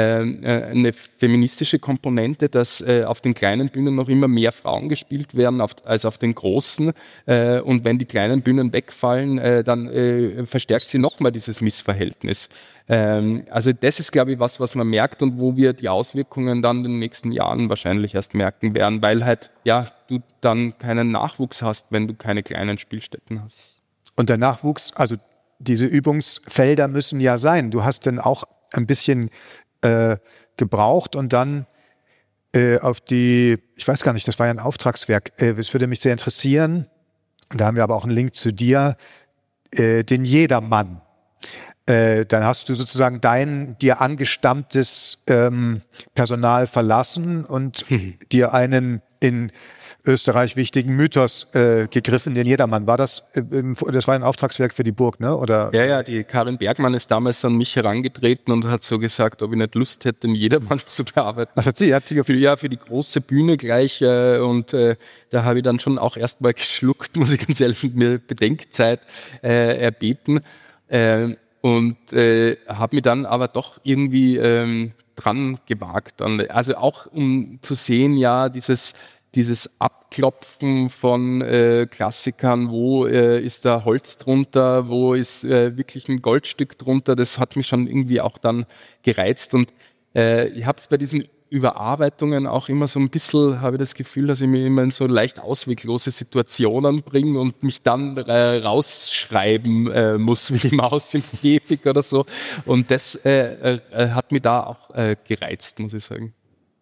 eine feministische Komponente, dass äh, auf den kleinen Bühnen noch immer mehr Frauen gespielt werden auf, als auf den großen. Äh, und wenn die kleinen Bühnen wegfallen, äh, dann äh, verstärkt sie nochmal dieses Missverhältnis. Ähm, also das ist, glaube ich, was, was man merkt und wo wir die Auswirkungen dann in den nächsten Jahren wahrscheinlich erst merken werden, weil halt, ja, du dann keinen Nachwuchs hast, wenn du keine kleinen Spielstätten hast. Und der Nachwuchs, also diese Übungsfelder müssen ja sein. Du hast dann auch ein bisschen Äh, gebraucht und dann äh, auf die, ich weiß gar nicht, das war ja ein Auftragswerk, äh, es würde mich sehr interessieren, da haben wir aber auch einen Link zu dir, äh, den Jedermann. Äh, dann hast du sozusagen dein dir angestammtes ähm, Personal verlassen und hm. dir einen in Österreich wichtigen Mythos äh, gegriffen, den Jedermann. War das, äh, das war ein Auftragswerk für die Burg, ne? Oder? Ja, ja, die Karin Bergmann ist damals an mich herangetreten und hat so gesagt, ob ich nicht Lust hätte, den Jedermann zu bearbeiten. Was hat sie? Hat sie für, ja, für die große Bühne gleich. Äh, und äh, da habe ich dann schon auch erstmal geschluckt, muss ich ganz ehrlich, mit mir Bedenkzeit äh, erbeten. Äh, und äh, habe mich dann aber doch irgendwie ähm, dran gewagt. Also auch um zu sehen, ja, dieses dieses Abklopfen von äh, Klassikern, wo äh, ist da Holz drunter, wo ist äh, wirklich ein Goldstück drunter, das hat mich schon irgendwie auch dann gereizt und äh, ich habe es bei diesen Überarbeitungen auch immer so ein bisschen, habe ich das Gefühl, dass ich mich immer in so leicht ausweglose Situationen bringe und mich dann äh, rausschreiben äh, muss, wie die Maus im Käfig oder so, und das äh, äh, hat mich da auch äh, gereizt, muss ich sagen.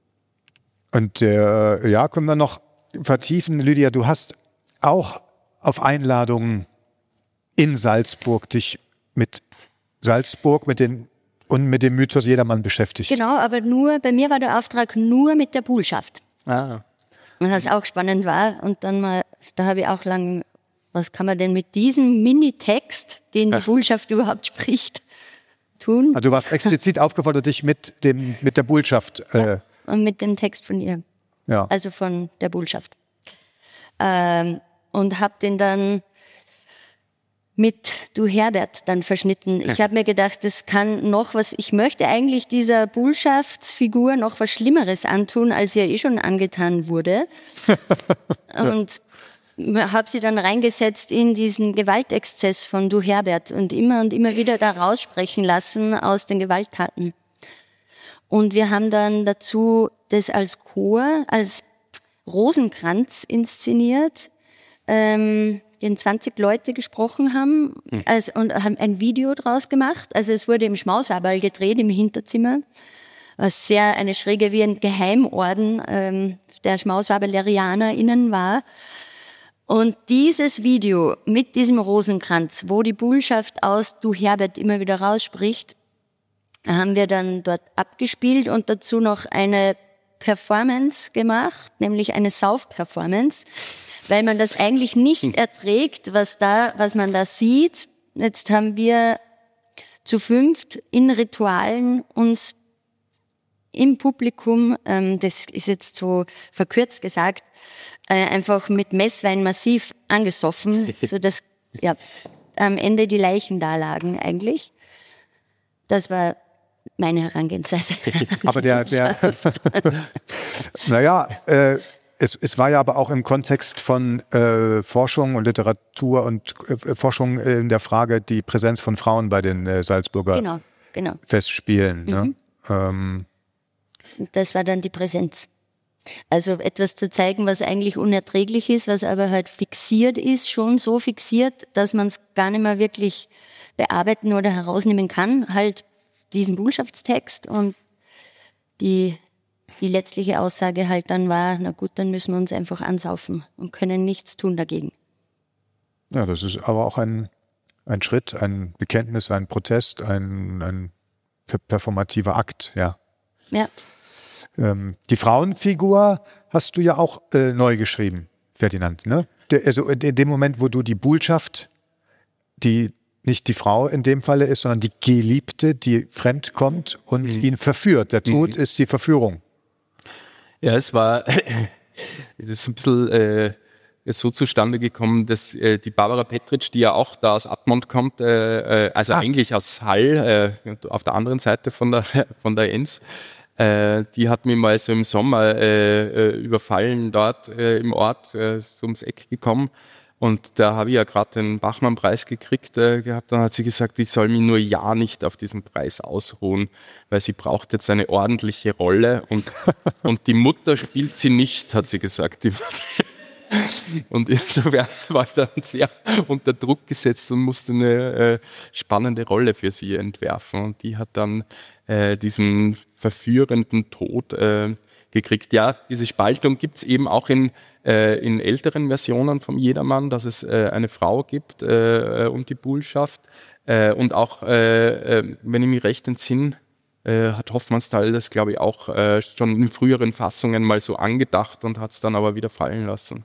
Und äh, ja, können wir noch vertiefen. Lydia, du hast auch auf Einladung in Salzburg dich mit Salzburg mit den, und mit dem Mythos Jedermann beschäftigt. Genau, aber nur, bei mir war der Auftrag nur mit der Buhlschaft. Ah. Und was auch spannend war. Und dann mal, da habe ich auch lang, was kann man denn mit diesem Minitext, den die Buhlschaft überhaupt spricht, tun? Also du warst explizit aufgefordert, dich mit, dem, mit der Buhlschaft äh, ja. Und mit dem Text von ihr, ja. Also von der Buhlschaft. Ähm, und habe den dann mit Du Herbert dann verschnitten. Ich habe mir gedacht, das kann noch was, ich möchte eigentlich dieser Buhlschaftsfigur noch was Schlimmeres antun, als ihr eh schon angetan wurde. Und habe sie dann reingesetzt in diesen Gewaltexzess von Du Herbert und immer und immer wieder da raussprechen lassen aus den Gewalttaten. Und wir haben dann dazu das als Chor, als Rosenkranz inszeniert, ähm, den zwanzig Leute gesprochen haben mhm. als, und haben ein Video draus gemacht. Also es wurde im Schmauswaberl gedreht, im Hinterzimmer. Was sehr eine schräge, wie ein Geheimorden ähm, der SchmauswaberlerianerInnen war. Und dieses Video mit diesem Rosenkranz, wo die Bullschaft aus Du Herbert immer wieder rausspricht, haben wir dann dort abgespielt und dazu noch eine Performance gemacht, nämlich eine Sauf-Performance, weil man das eigentlich nicht erträgt, was da, was man da sieht. Jetzt haben wir zu fünft in Ritualen uns im Publikum, ähm, das ist jetzt so verkürzt gesagt, äh, einfach mit Messwein massiv angesoffen, so dass ja am Ende die Leichen da lagen eigentlich. Das war meine Herangehensweise. Aber der, der naja, äh, es, es war ja aber auch im Kontext von äh, Forschung und Literatur und äh, Forschung in der Frage die Präsenz von Frauen bei den äh, Salzburger genau, genau. Festspielen. Mhm. Ne? Ähm, Das war dann die Präsenz. Also etwas zu zeigen, was eigentlich unerträglich ist, was aber halt fixiert ist, schon so fixiert, dass man es gar nicht mehr wirklich bearbeiten oder herausnehmen kann. Halt diesen Bullschaftstext und die, die letztliche Aussage halt dann war, na gut, dann müssen wir uns einfach ansaufen und können nichts tun dagegen. Ja, das ist aber auch ein, ein Schritt, ein Bekenntnis, ein Protest, ein, ein performativer Akt, ja. Ja. Ähm, die Frauenfigur hast du ja auch äh, neu geschrieben, Ferdinand, ne? Der, also in dem Moment, wo du die Bullschaft, die nicht die Frau in dem Falle ist, sondern die Geliebte, die fremd kommt und mhm. ihn verführt. Der Tod mhm. ist die Verführung. Ja, es war, es ist ein bisschen äh, so zustande gekommen, dass äh, die Barbara Petritsch, die ja auch da aus Admont kommt, äh, äh, also ah. eigentlich aus Hall, äh, auf der anderen Seite von der, von der Enns, äh, die hat mich mal so im Sommer äh, überfallen dort äh, im Ort, äh, so ums Eck gekommen. Und da habe ich ja gerade den Bachmann-Preis gekriegt äh, gehabt. Dann hat sie gesagt, ich soll mich nur ja nicht auf diesen Preis ausruhen, weil sie braucht jetzt eine ordentliche Rolle. Und, und die Mutter spielt sie nicht, hat sie gesagt. Und insofern war ich dann sehr unter Druck gesetzt und musste eine äh, spannende Rolle für sie entwerfen. Und die hat dann äh, diesen verführenden Tod äh, gekriegt. Ja, diese Spaltung gibt's eben auch in äh, in älteren Versionen vom Jedermann, dass es äh, eine Frau gibt äh, und die Bullschaft. Äh, und auch, äh, äh, wenn ich mich recht entsinne, äh, hat Hoffmannsthal das, glaube ich, auch äh, schon in früheren Fassungen mal so angedacht und hat es dann aber wieder fallen lassen.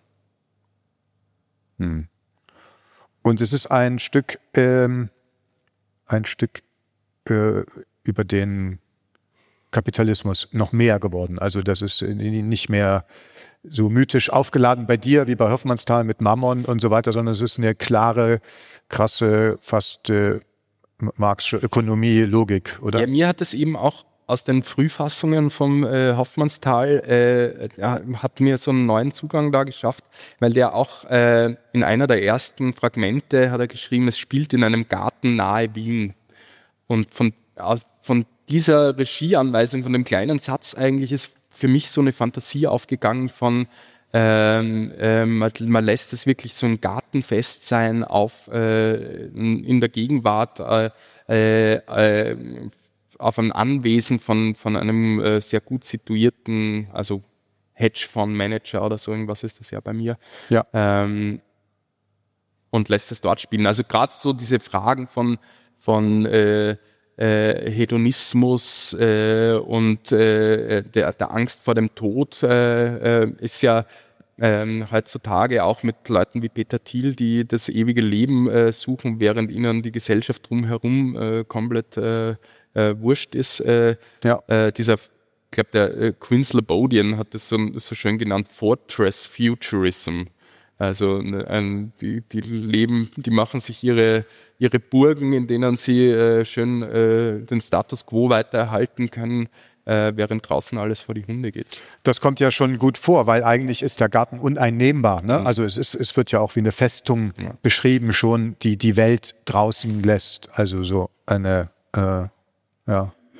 Hm. Und es ist ein Stück, ähm, ein Stück äh, über den Kapitalismus noch mehr geworden. Also das ist nicht mehr so mythisch aufgeladen bei dir wie bei Hoffmannsthal mit Mammon und so weiter, sondern es ist eine klare, krasse, fast äh, marxische Ökonomie-Logik, oder? Ja, mir hat es eben auch aus den Frühfassungen vom äh, Hoffmannsthal äh, ja, hat mir so einen neuen Zugang da geschafft, weil der auch äh, in einer der ersten Fragmente hat er geschrieben, es spielt in einem Garten nahe Wien. Und von, aus, von dieser Regieanweisung, von dem kleinen Satz eigentlich ist für mich so eine Fantasie aufgegangen von, ähm, äh, man, man lässt es wirklich so ein Gartenfest sein auf, äh, in der Gegenwart, äh, äh, auf einem Anwesen von, von einem äh, sehr gut situierten, also Hedgefondsmanager oder so irgendwas ist das ja bei mir. Ja. Ähm, und lässt es dort spielen. Also gerade so diese Fragen von, von äh, Äh, Hedonismus äh, und äh, der, der Angst vor dem Tod äh, äh, ist ja ähm, heutzutage auch mit Leuten wie Peter Thiel, die das ewige Leben äh, suchen, während ihnen die Gesellschaft drumherum äh, komplett äh, äh, wurscht ist. Äh, ja. äh, dieser, ich glaube, der äh, Quinn Slobodian hat das so, so schön genannt, Fortress Futurism. Also ein, die, die leben, die machen sich ihre, ihre Burgen, in denen sie äh, schön äh, den Status quo weitererhalten können, äh, während draußen alles vor die Hunde geht. Das kommt ja schon gut vor, weil eigentlich ist der Garten uneinnehmbar. Ne? Mhm. Also es, ist, es wird ja auch wie eine Festung ja. beschrieben schon, die die Welt draußen lässt. Also so eine, äh, ja.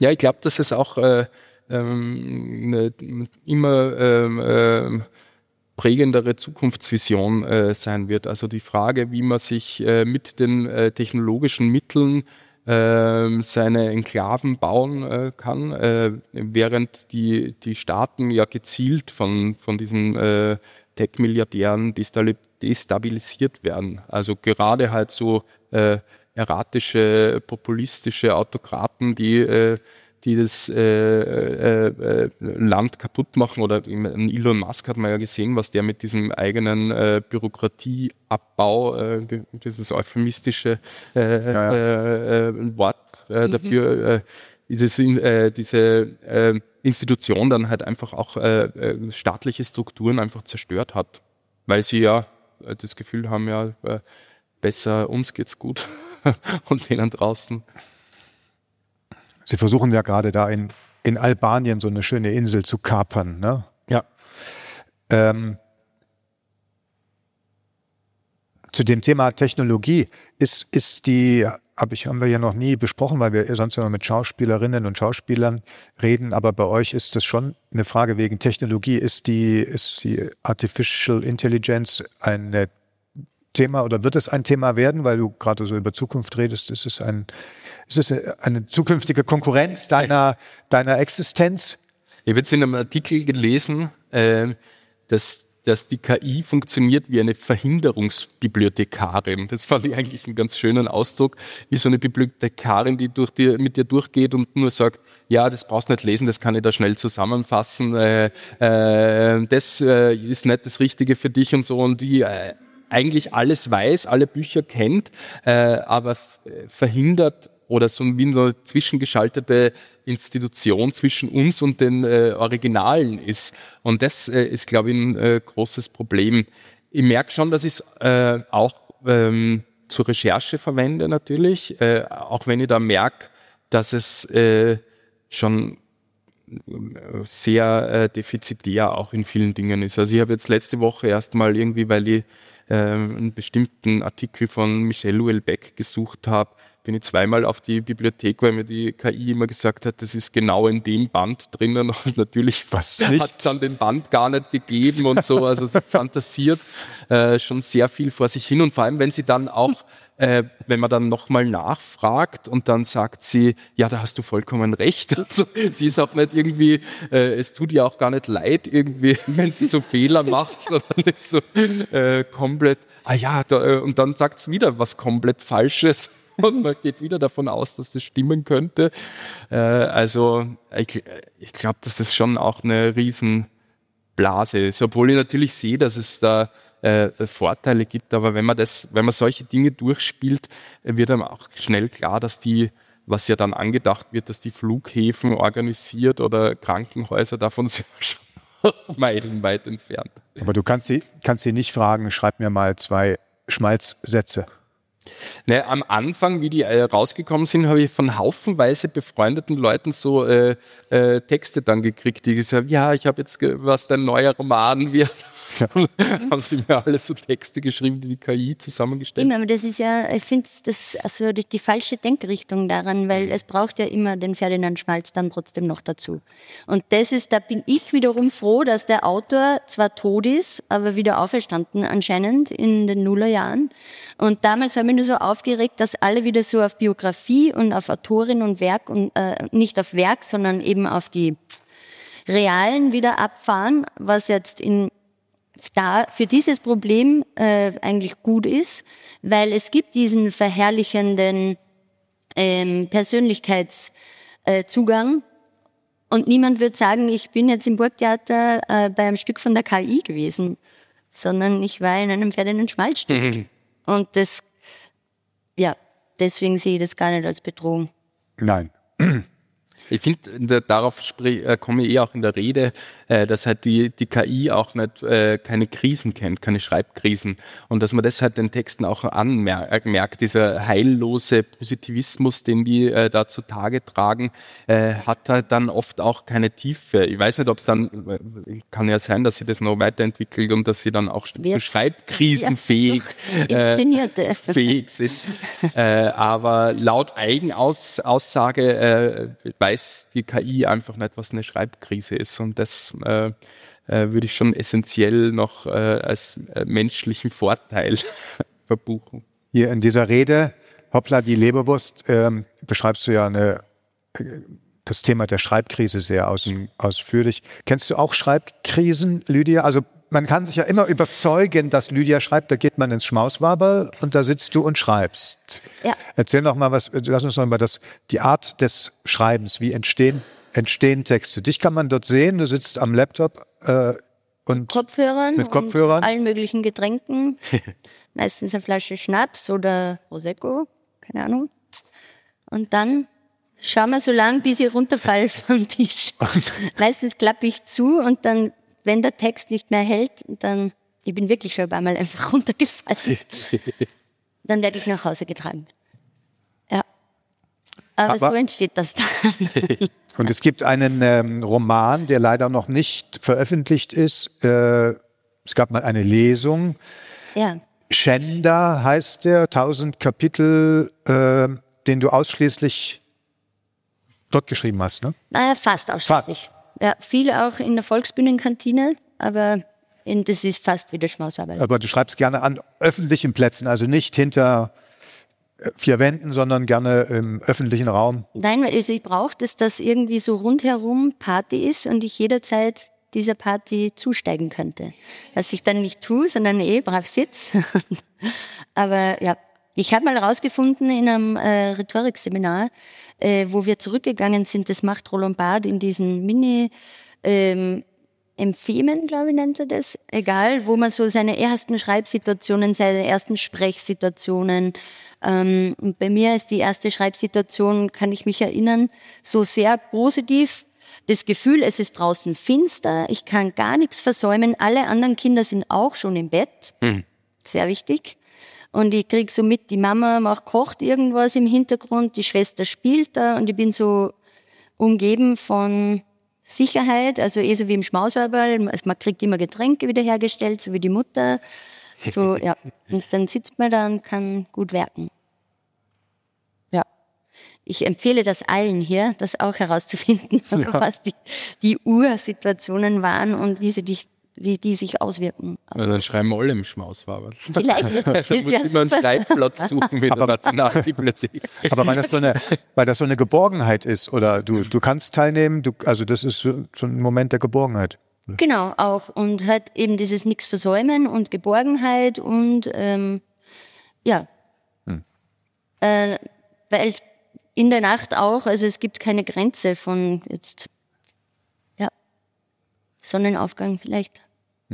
Ja, ich glaube, dass es auch äh, ähm, eine immer ähm, äh, prägendere Zukunftsvision äh, sein wird. Also die Frage, wie man sich äh, mit den äh, technologischen Mitteln äh, seine Enklaven bauen äh, kann, äh, während die, die Staaten ja gezielt von, von diesen äh, Tech-Milliardären destabilisiert werden. Also gerade halt so äh, erratische, populistische Autokraten, die äh, die das äh, äh, Land kaputt machen. Oder Elon Musk hat man ja gesehen, was der mit diesem eigenen äh, Bürokratieabbau, äh, dieses euphemistische äh, ja, ja. Äh, Wort äh, mhm. dafür, äh, dieses, äh, diese äh, Institution dann halt einfach auch äh, staatliche Strukturen einfach zerstört hat. Weil sie ja äh, das Gefühl haben, ja, äh, besser uns geht's gut und denen draußen. Sie versuchen ja gerade da in, in Albanien so eine schöne Insel zu kapern, ne? Ja. Ähm, zu dem Thema Technologie ist, ist die, hab ich, haben wir ja noch nie besprochen, weil wir sonst immer mit Schauspielerinnen und Schauspielern reden, aber bei euch ist das schon eine Frage wegen Technologie. Ist die, ist die Artificial Intelligence eine Thema oder wird es ein Thema werden, weil du gerade so über Zukunft redest? Ist es ein, ist es eine zukünftige Konkurrenz deiner, deiner Existenz? Ich habe jetzt in einem Artikel gelesen, äh, dass, dass die K I funktioniert wie eine Verhinderungsbibliothekarin. Das fand ich eigentlich einen ganz schönen Ausdruck, wie so eine Bibliothekarin, die durch die, mit dir durchgeht und nur sagt, ja, das brauchst du nicht lesen, das kann ich da schnell zusammenfassen, äh, äh, das äh, ist nicht das Richtige für dich und so, und die äh, eigentlich alles weiß, alle Bücher kennt, äh, aber f- verhindert oder so wie eine zwischengeschaltete Institution zwischen uns und den äh, Originalen ist. Und das äh, ist, glaube ich, ein äh, großes Problem. Ich merke schon, dass ich es äh, auch ähm, zur Recherche verwende natürlich, äh, auch wenn ich da merke, dass es äh, schon sehr äh, defizitär auch in vielen Dingen ist. Also ich habe jetzt letzte Woche erst mal irgendwie, weil ich äh, einen bestimmten Artikel von Michel Houellebecq gesucht habe, bin ich zweimal auf die Bibliothek, weil mir die K I immer gesagt hat, das ist genau in dem Band drinnen, und natürlich hat es dann den Band gar nicht gegeben und so. Also sie fantasiert äh, schon sehr viel vor sich hin, und vor allem, wenn sie dann auch Äh, wenn man dann nochmal nachfragt und dann sagt sie, ja, da hast du vollkommen recht. Also, sie ist auch nicht irgendwie, äh, es tut ihr auch gar nicht leid irgendwie, wenn sie so Fehler macht, sondern ist so äh, komplett, ah ja, da, äh, und dann sagt es wieder was komplett Falsches und man geht wieder davon aus, dass das stimmen könnte. Äh, also ich, ich glaube, dass das schon auch eine Riesenblase ist, obwohl ich natürlich sehe, dass es da Äh, Vorteile gibt, aber wenn man das, wenn man solche Dinge durchspielt, wird einem auch schnell klar, dass die, was ja dann angedacht wird, dass die Flughäfen organisiert oder Krankenhäuser davon sind schon meilenweit entfernt. Aber du kannst sie, kannst sie nicht fragen, schreib mir mal zwei Schmalzsätze. Ne, am Anfang, wie die äh, rausgekommen sind, habe ich von haufenweise befreundeten Leuten so äh, äh, Texte dann gekriegt, die gesagt haben, ja, ich habe jetzt, ge- was dein neuer Roman wird. Ja. Haben sie mir alle so Texte geschrieben, die die K I zusammengestellt hat. Immer, aber das ist ja, ich finde das also die, die falsche Denkrichtung daran, weil es braucht ja immer den Ferdinand Schmalz dann trotzdem noch dazu. Und das ist, da bin ich wiederum froh, dass der Autor zwar tot ist, aber wieder auferstanden anscheinend in den Nullerjahren. Und damals habe ich nur so aufgeregt, dass alle wieder so auf Biografie und auf Autorin und Werk und äh, nicht auf Werk, sondern eben auf die Realen wieder abfahren, was jetzt in da für dieses Problem äh, eigentlich gut ist, weil es gibt diesen verherrlichenden ähm, Persönlichkeitszugang äh, und niemand wird sagen, ich bin jetzt im Burgtheater äh, bei einem Stück von der K I gewesen, sondern ich war in einem Ferdinand Schmalz-Stück. Mhm. Und das, ja, deswegen sehe ich das gar nicht als Bedrohung. Nein. Ich finde, darauf sprich, äh, komme ich eh auch in der Rede, äh, dass halt die, die K I auch nicht äh, keine Krisen kennt, keine Schreibkrisen. Und dass man das halt den Texten auch anmerkt, dieser heillose Positivismus, den die äh, da zutage tragen, äh, hat halt dann oft auch keine Tiefe. Ich weiß nicht, ob es dann, kann ja sein, dass sie das noch weiterentwickelt und dass sie dann auch zu Schreibkrisenfähig ja, äh, fähig sind. äh, aber laut Eigenaussage äh, weiß weiß die K I einfach nicht, was eine Schreibkrise ist. Und das äh, äh, würde ich schon essentiell noch äh, als äh, menschlichen Vorteil verbuchen. Hier in dieser Rede, Hoppla, die Leberwurst, ähm, beschreibst du ja eine, äh, das Thema der Schreibkrise sehr aus, mhm. ausführlich. Kennst du auch Schreibkrisen, Lydia? Also man kann sich ja immer überzeugen, dass Lydia schreibt, da geht man ins Schmauswaberl und da sitzt du und schreibst. Ja. Erzähl doch mal was, lass uns noch mal das, die Art des Schreibens, wie entstehen, entstehen Texte. Dich kann man dort sehen, du sitzt am Laptop äh, und Kopfhörern mit Kopfhörern und allen möglichen Getränken, meistens eine Flasche Schnaps oder Prosecco, keine Ahnung. Und dann schauen wir so lange, bis ich runterfalle vom Tisch. Meistens klappe ich zu und dann, wenn der Text nicht mehr hält, dann, ich bin wirklich schon ein paar Mal einfach runtergefallen, dann werde ich nach Hause getragen. Ja. Aber, Aber so entsteht das dann. Und es gibt einen ähm, Roman, der leider noch nicht veröffentlicht ist. Äh, es gab mal eine Lesung. Ja. Schänder heißt der, tausend Kapitel, äh, den du ausschließlich dort geschrieben hast, ne? Naja, fast ausschließlich. Fast. Ja, viel auch in der Volksbühnenkantine, aber in, das ist fast wie der Schmauswaberl. Aber du schreibst gerne an öffentlichen Plätzen, also nicht hinter vier Wänden, sondern gerne im öffentlichen Raum. Nein, also ich brauche, dass das irgendwie so rundherum Party ist und ich jederzeit dieser Party zusteigen könnte. Was ich dann nicht tue, sondern eh brav sitze. Aber ja, ich habe mal rausgefunden in einem äh, Rhetorikseminar, äh, wo wir zurückgegangen sind, das macht Roland Barthes in diesen Mini- ähm, Empfemen, glaube ich, nennt er das. Egal, wo man so seine ersten Schreibsituationen, seine ersten Sprechsituationen. Ähm, und bei mir ist die erste Schreibsituation, kann ich mich erinnern, so sehr positiv. Das Gefühl, es ist draußen finster, ich kann gar nichts versäumen. Alle anderen Kinder sind auch schon im Bett. Mhm. Sehr wichtig. Und ich kriege so mit, die Mama macht, kocht irgendwas im Hintergrund, die Schwester spielt da und ich bin so umgeben von Sicherheit, also eh so wie im Schmauswaberl, also man kriegt immer Getränke wiederhergestellt, so wie die Mutter. So, ja. Und dann sitzt man da und kann gut werken. Ja. Ich empfehle das allen hier, das auch herauszufinden, ja. was die, die Ursituationen waren und wie sie dich wie die sich auswirken. Ja, dann schreiben wir alle im Schmauswaberl. Vielleicht. Da muss ja immer einen Schreibplatz suchen mit der Nationalbibliothek. Aber weil das, so eine, weil das so eine Geborgenheit ist, oder du, du kannst teilnehmen, du, also das ist so, so ein Moment der Geborgenheit. Genau, auch. Und halt eben dieses Nix versäumen und Geborgenheit und ähm, ja. Hm. Äh, weil in der Nacht auch, also es gibt keine Grenze von jetzt Sonnenaufgang vielleicht.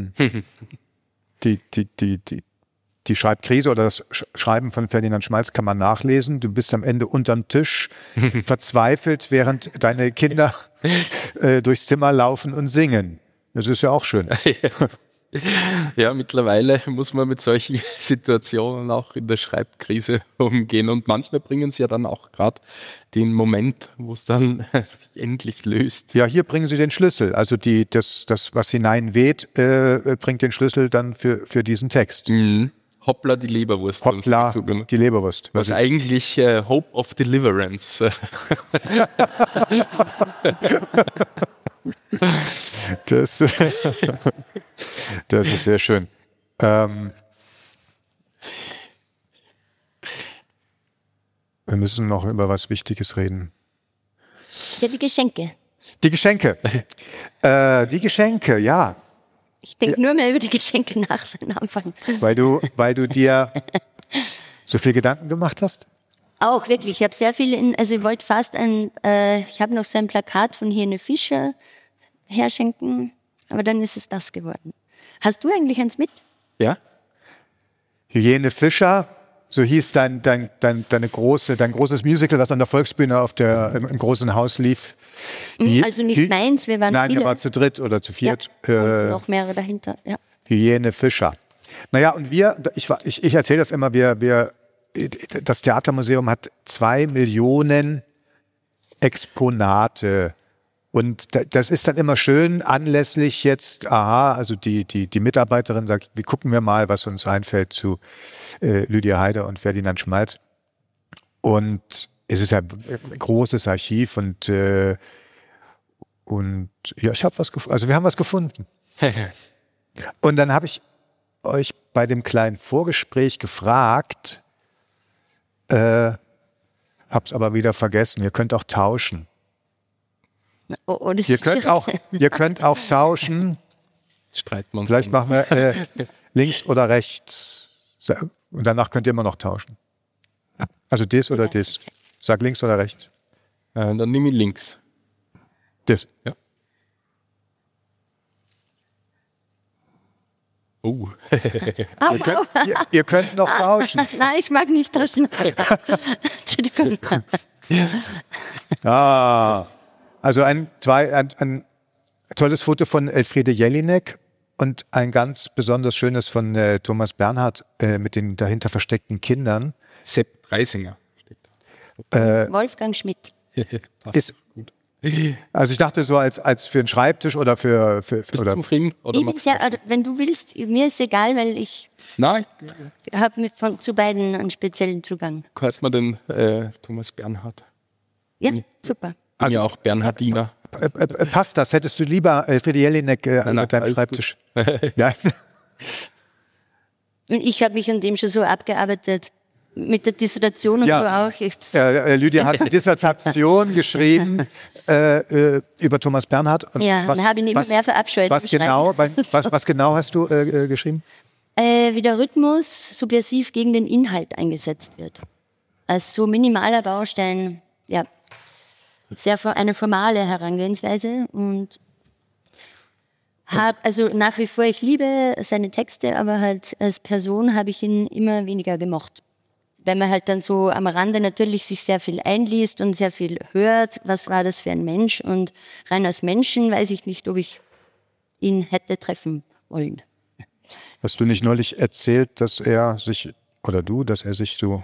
Die, die, die, die, die Schreibkrise oder das Schreiben von Ferdinand Schmalz kann man nachlesen. Du bist am Ende unterm Tisch, verzweifelt, während deine Kinder äh, durchs Zimmer laufen und singen. Das ist ja auch schön. Ja, mittlerweile muss man mit solchen Situationen auch in der Schreibkrise umgehen und manchmal bringen sie ja dann auch gerade den Moment, wo es dann sich endlich löst. Ja, hier bringen sie den Schlüssel, also die, das, das was hineinweht, äh, bringt den Schlüssel dann für, für diesen Text. Mhm. Hoppla, die Leberwurst. Hoppla, die Leberwurst. Was, was eigentlich äh, Hope of Deliverance. Das, das ist sehr schön. Ähm, wir müssen noch über was Wichtiges reden. Ja, die Geschenke. Die Geschenke. äh, die Geschenke, ja. Ich denke ja. nur mehr über die Geschenke nach seinem Anfang. Weil du, weil du dir so viel Gedanken gemacht hast? Auch, wirklich. Ich habe sehr viel, in, also ich wollte fast ein, äh, ich habe noch so ein Plakat von Helene Fischer herschenken, aber dann ist es das geworden. Hast du eigentlich eins mit? Ja. Helene Fischer, so hieß dein, dein, dein, deine große, dein großes Musical, das an der Volksbühne auf der, im, im großen Haus lief. Also nicht Hy- meins, wir waren Nein, viele. wir waren zu dritt oder zu viert. Ja, äh, noch mehrere dahinter, ja. Helene Fischer. Naja, und wir, ich, ich, ich erzähle das immer, wir, wir, das Theatermuseum hat zwei Millionen Exponate. Und das ist dann immer schön, anlässlich jetzt, aha, also die, die, die Mitarbeiterin sagt, wir gucken wir mal, was uns einfällt zu äh, Lydia Heider und Ferdinand Schmalz. Und es ist ja ein großes Archiv und, äh, und ja, ich habe was gefunden. Also wir haben was gefunden. Und dann habe ich euch bei dem kleinen Vorgespräch gefragt, äh, hab's aber wieder vergessen, ihr könnt auch tauschen. Oh, oh, das Ihr ist könnt auch, ihr könnt auch tauschen. Streiten wir uns. Vielleicht machen wir äh, links oder rechts. So, und danach könnt ihr immer noch tauschen. Also das oder das. Sag links oder rechts. Äh, dann nehme ich links. Das. Ja. Oh. Au, Ihr könnt, ihr, ihr könnt noch tauschen. Nein, ich mag nicht tauschen. Entschuldigung. Ah, also ein, zwei, ein, ein tolles Foto von Elfriede Jelinek und ein ganz besonders schönes von äh, Thomas Bernhard äh, mit den dahinter versteckten Kindern. Sepp Dreisinger steht Äh, Wolfgang Schmidt. da. Passt ist, gut. also ich dachte so als, als für einen Schreibtisch oder für... für, für Bist oder, du zufrieden? Oder Ich bin machst sehr, du- also, wenn du willst, mir ist egal, weil ich Nein, habe zu beiden einen speziellen Zugang. hört man den äh, Thomas Bernhard. Ja, super. Bin Also- ja auch Bernhardiner. äh, äh, passt das? Hättest du lieber Elfriede Jelinek äh, Nein, nein, mit deinem alles Schreibtisch? Ja. Und ich habe mich an dem schon so abgearbeitet, mit der Dissertation und Ja. so auch. Ich, Äh, Lydia hat eine Dissertation geschrieben äh, äh, über Thomas Bernhard. Und ja, dann habe ich ihn immer was, mehr verabscheut. was im Schreiben. genau, bei- was, was genau hast du äh, äh, geschrieben? Äh, wie der Rhythmus subversiv gegen den Inhalt eingesetzt wird. Als so minimaler Baustein, ja, sehr for- eine formale Herangehensweise und hab, also nach wie vor, ich liebe seine Texte, aber halt als Person habe ich ihn immer weniger gemocht. Weil man halt dann so am Rande natürlich sich sehr viel einliest und sehr viel hört, was war das für ein Mensch und rein als Menschen weiß ich nicht, ob ich ihn hätte treffen wollen. Hast du nicht neulich erzählt, dass er sich, oder du, dass er sich so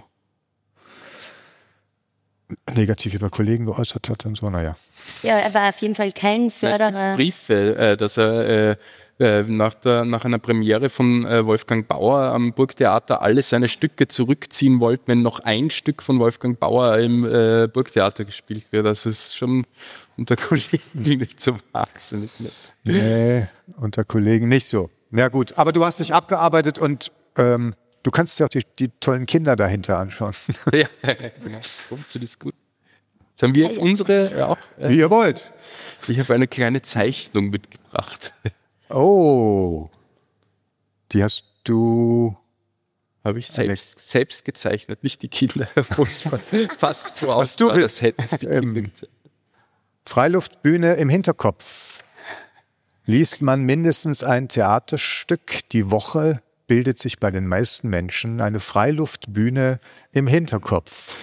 negativ über Kollegen geäußert hat und so? Naja. Ja, er war auf jeden Fall kein Es gibt Förderer. Briefe, äh, dass er äh, äh, nach, der, nach einer Premiere von äh, Wolfgang Bauer am Burgtheater alle seine Stücke zurückziehen wollte, wenn noch ein Stück von Wolfgang Bauer im äh, Burgtheater gespielt wird. Das ist schon unter Kollegen nicht so wahnsinnig nett. Nee, unter Kollegen nicht so. Ja gut, aber du hast dich abgearbeitet und ähm, du kannst dir auch die, die tollen Kinder dahinter anschauen. Ja, genau. Kommt zu das gut. Jetzt haben wir jetzt unsere ja, auch. Äh, Wie ihr wollt. ich habe eine kleine Zeichnung mitgebracht. Oh, die hast du... Habe ich selbst, selbst gezeichnet, nicht die Kinder, wo es fast so Was du aussah, als hätten es die ähm, Kinder gezeichnet. Freiluftbühne im Hinterkopf. Liest man mindestens ein Theaterstück die Woche, bildet sich bei den meisten Menschen eine Freiluftbühne im Hinterkopf.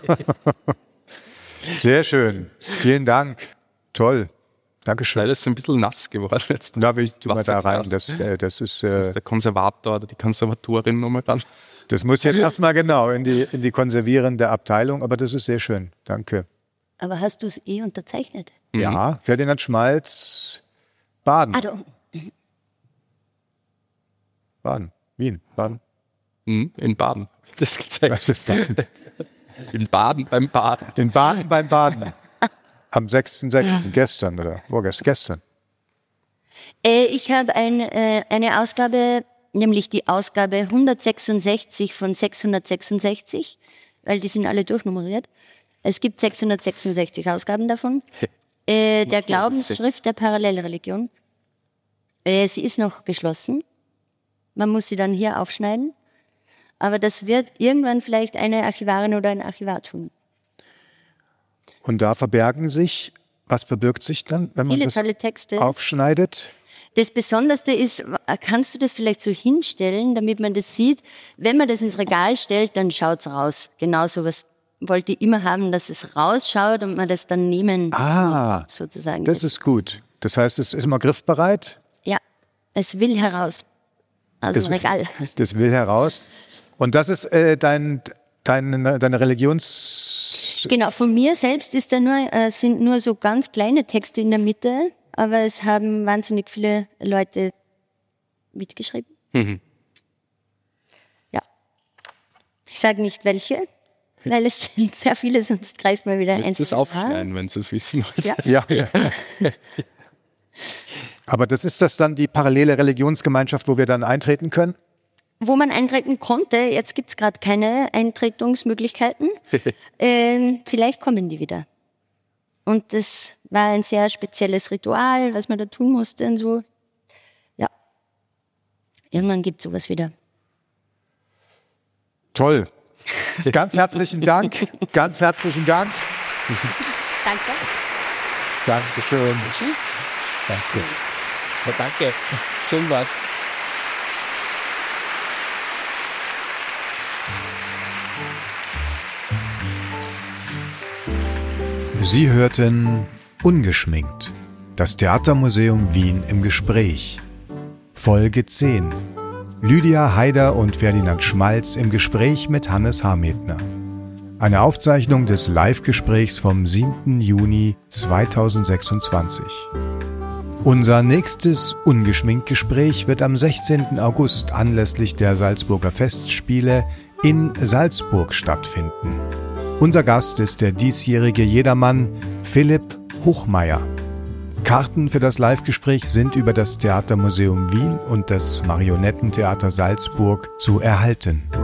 Sehr schön. Vielen Dank. Toll. Dankeschön. Leider ist es ein bisschen nass geworden jetzt. Da will ich tu mal da Wasserglas. rein. Das, äh, das ist, äh, Der Konservator oder die Konservatorin nochmal ran. das muss jetzt erstmal genau in die, in die konservierende Abteilung, aber das ist sehr schön. Danke. Aber hast du es eh unterzeichnet? Ja, Ferdinand Schmalz, Baden. Ah, da unten. Baden. Wien. Baden. Mhm, in Baden. Das gezeigt. Das ist Baden. In Baden beim Baden. In Baden beim Baden. Am sechsten sechsten Gestern oder vorgestern. Gestern. Äh, ich habe ein, äh, eine Ausgabe, nämlich die Ausgabe hundertsechsundsechzig von sechshundertsechsundsechzig, weil die sind alle durchnummeriert. Es gibt sechshundertsechsundsechzig Ausgaben davon. Äh, der Glaubensschrift der Parallelreligion. Äh, sie ist noch geschlossen. Man muss sie dann hier aufschneiden. Aber das wird irgendwann vielleicht eine Archivarin oder ein Archivar tun. Und da verbergen sich, was verbirgt sich dann, wenn man Viele das tolle Texte. aufschneidet? Das Besonderste ist, kannst du das vielleicht so hinstellen, damit man das sieht? Wenn man das ins Regal stellt, dann schaut's raus. Genau so was wollte ich immer haben, dass es rausschaut und man das dann nehmen Ah, muss, sozusagen. Das ist gut. Das heißt, es ist immer griffbereit. Ja, es will heraus aus Das, dem Regal. das will heraus. Und das ist äh, dein, dein, deine Religions... Genau, von mir selbst ist da nur, äh, sind nur so ganz kleine Texte in der Mitte, aber es haben wahnsinnig viele Leute mitgeschrieben. Mhm. Ja. Ich sage nicht welche. weil es sind sehr viele, sonst greift man wieder eins. Das aufschneiden, wenn Sie es wissen wollen. Ja. ja. Aber das ist das dann die parallele Religionsgemeinschaft, wo wir dann eintreten können? Wo man eintreten konnte, jetzt gibt es gerade keine Eintretungsmöglichkeiten. ähm, vielleicht kommen die wieder. Und das war ein sehr spezielles Ritual, was man da tun musste und so. Ja, irgendwann gibt es sowas wieder. Toll. Ganz herzlichen Dank. Ganz herzlichen Dank. Danke. Dankeschön. Danke. Ja, danke. Schön war's. Sie hörten Ungeschminkt. Das Theatermuseum Wien im Gespräch. Folge zehn. Lydia Haider und Ferdinand Schmalz im Gespräch mit Hannes Hametner. Eine Aufzeichnung des Live-Gesprächs vom siebten Juni zweitausendsechsundzwanzig. Unser nächstes Ungeschminkt-Gespräch wird am sechzehnten August anlässlich der Salzburger Festspiele in Salzburg stattfinden. Unser Gast ist der diesjährige Jedermann Philipp Hochmeier. Karten für das Live-Gespräch sind über das Theatermuseum Wien und das Marionettentheater Salzburg zu erhalten.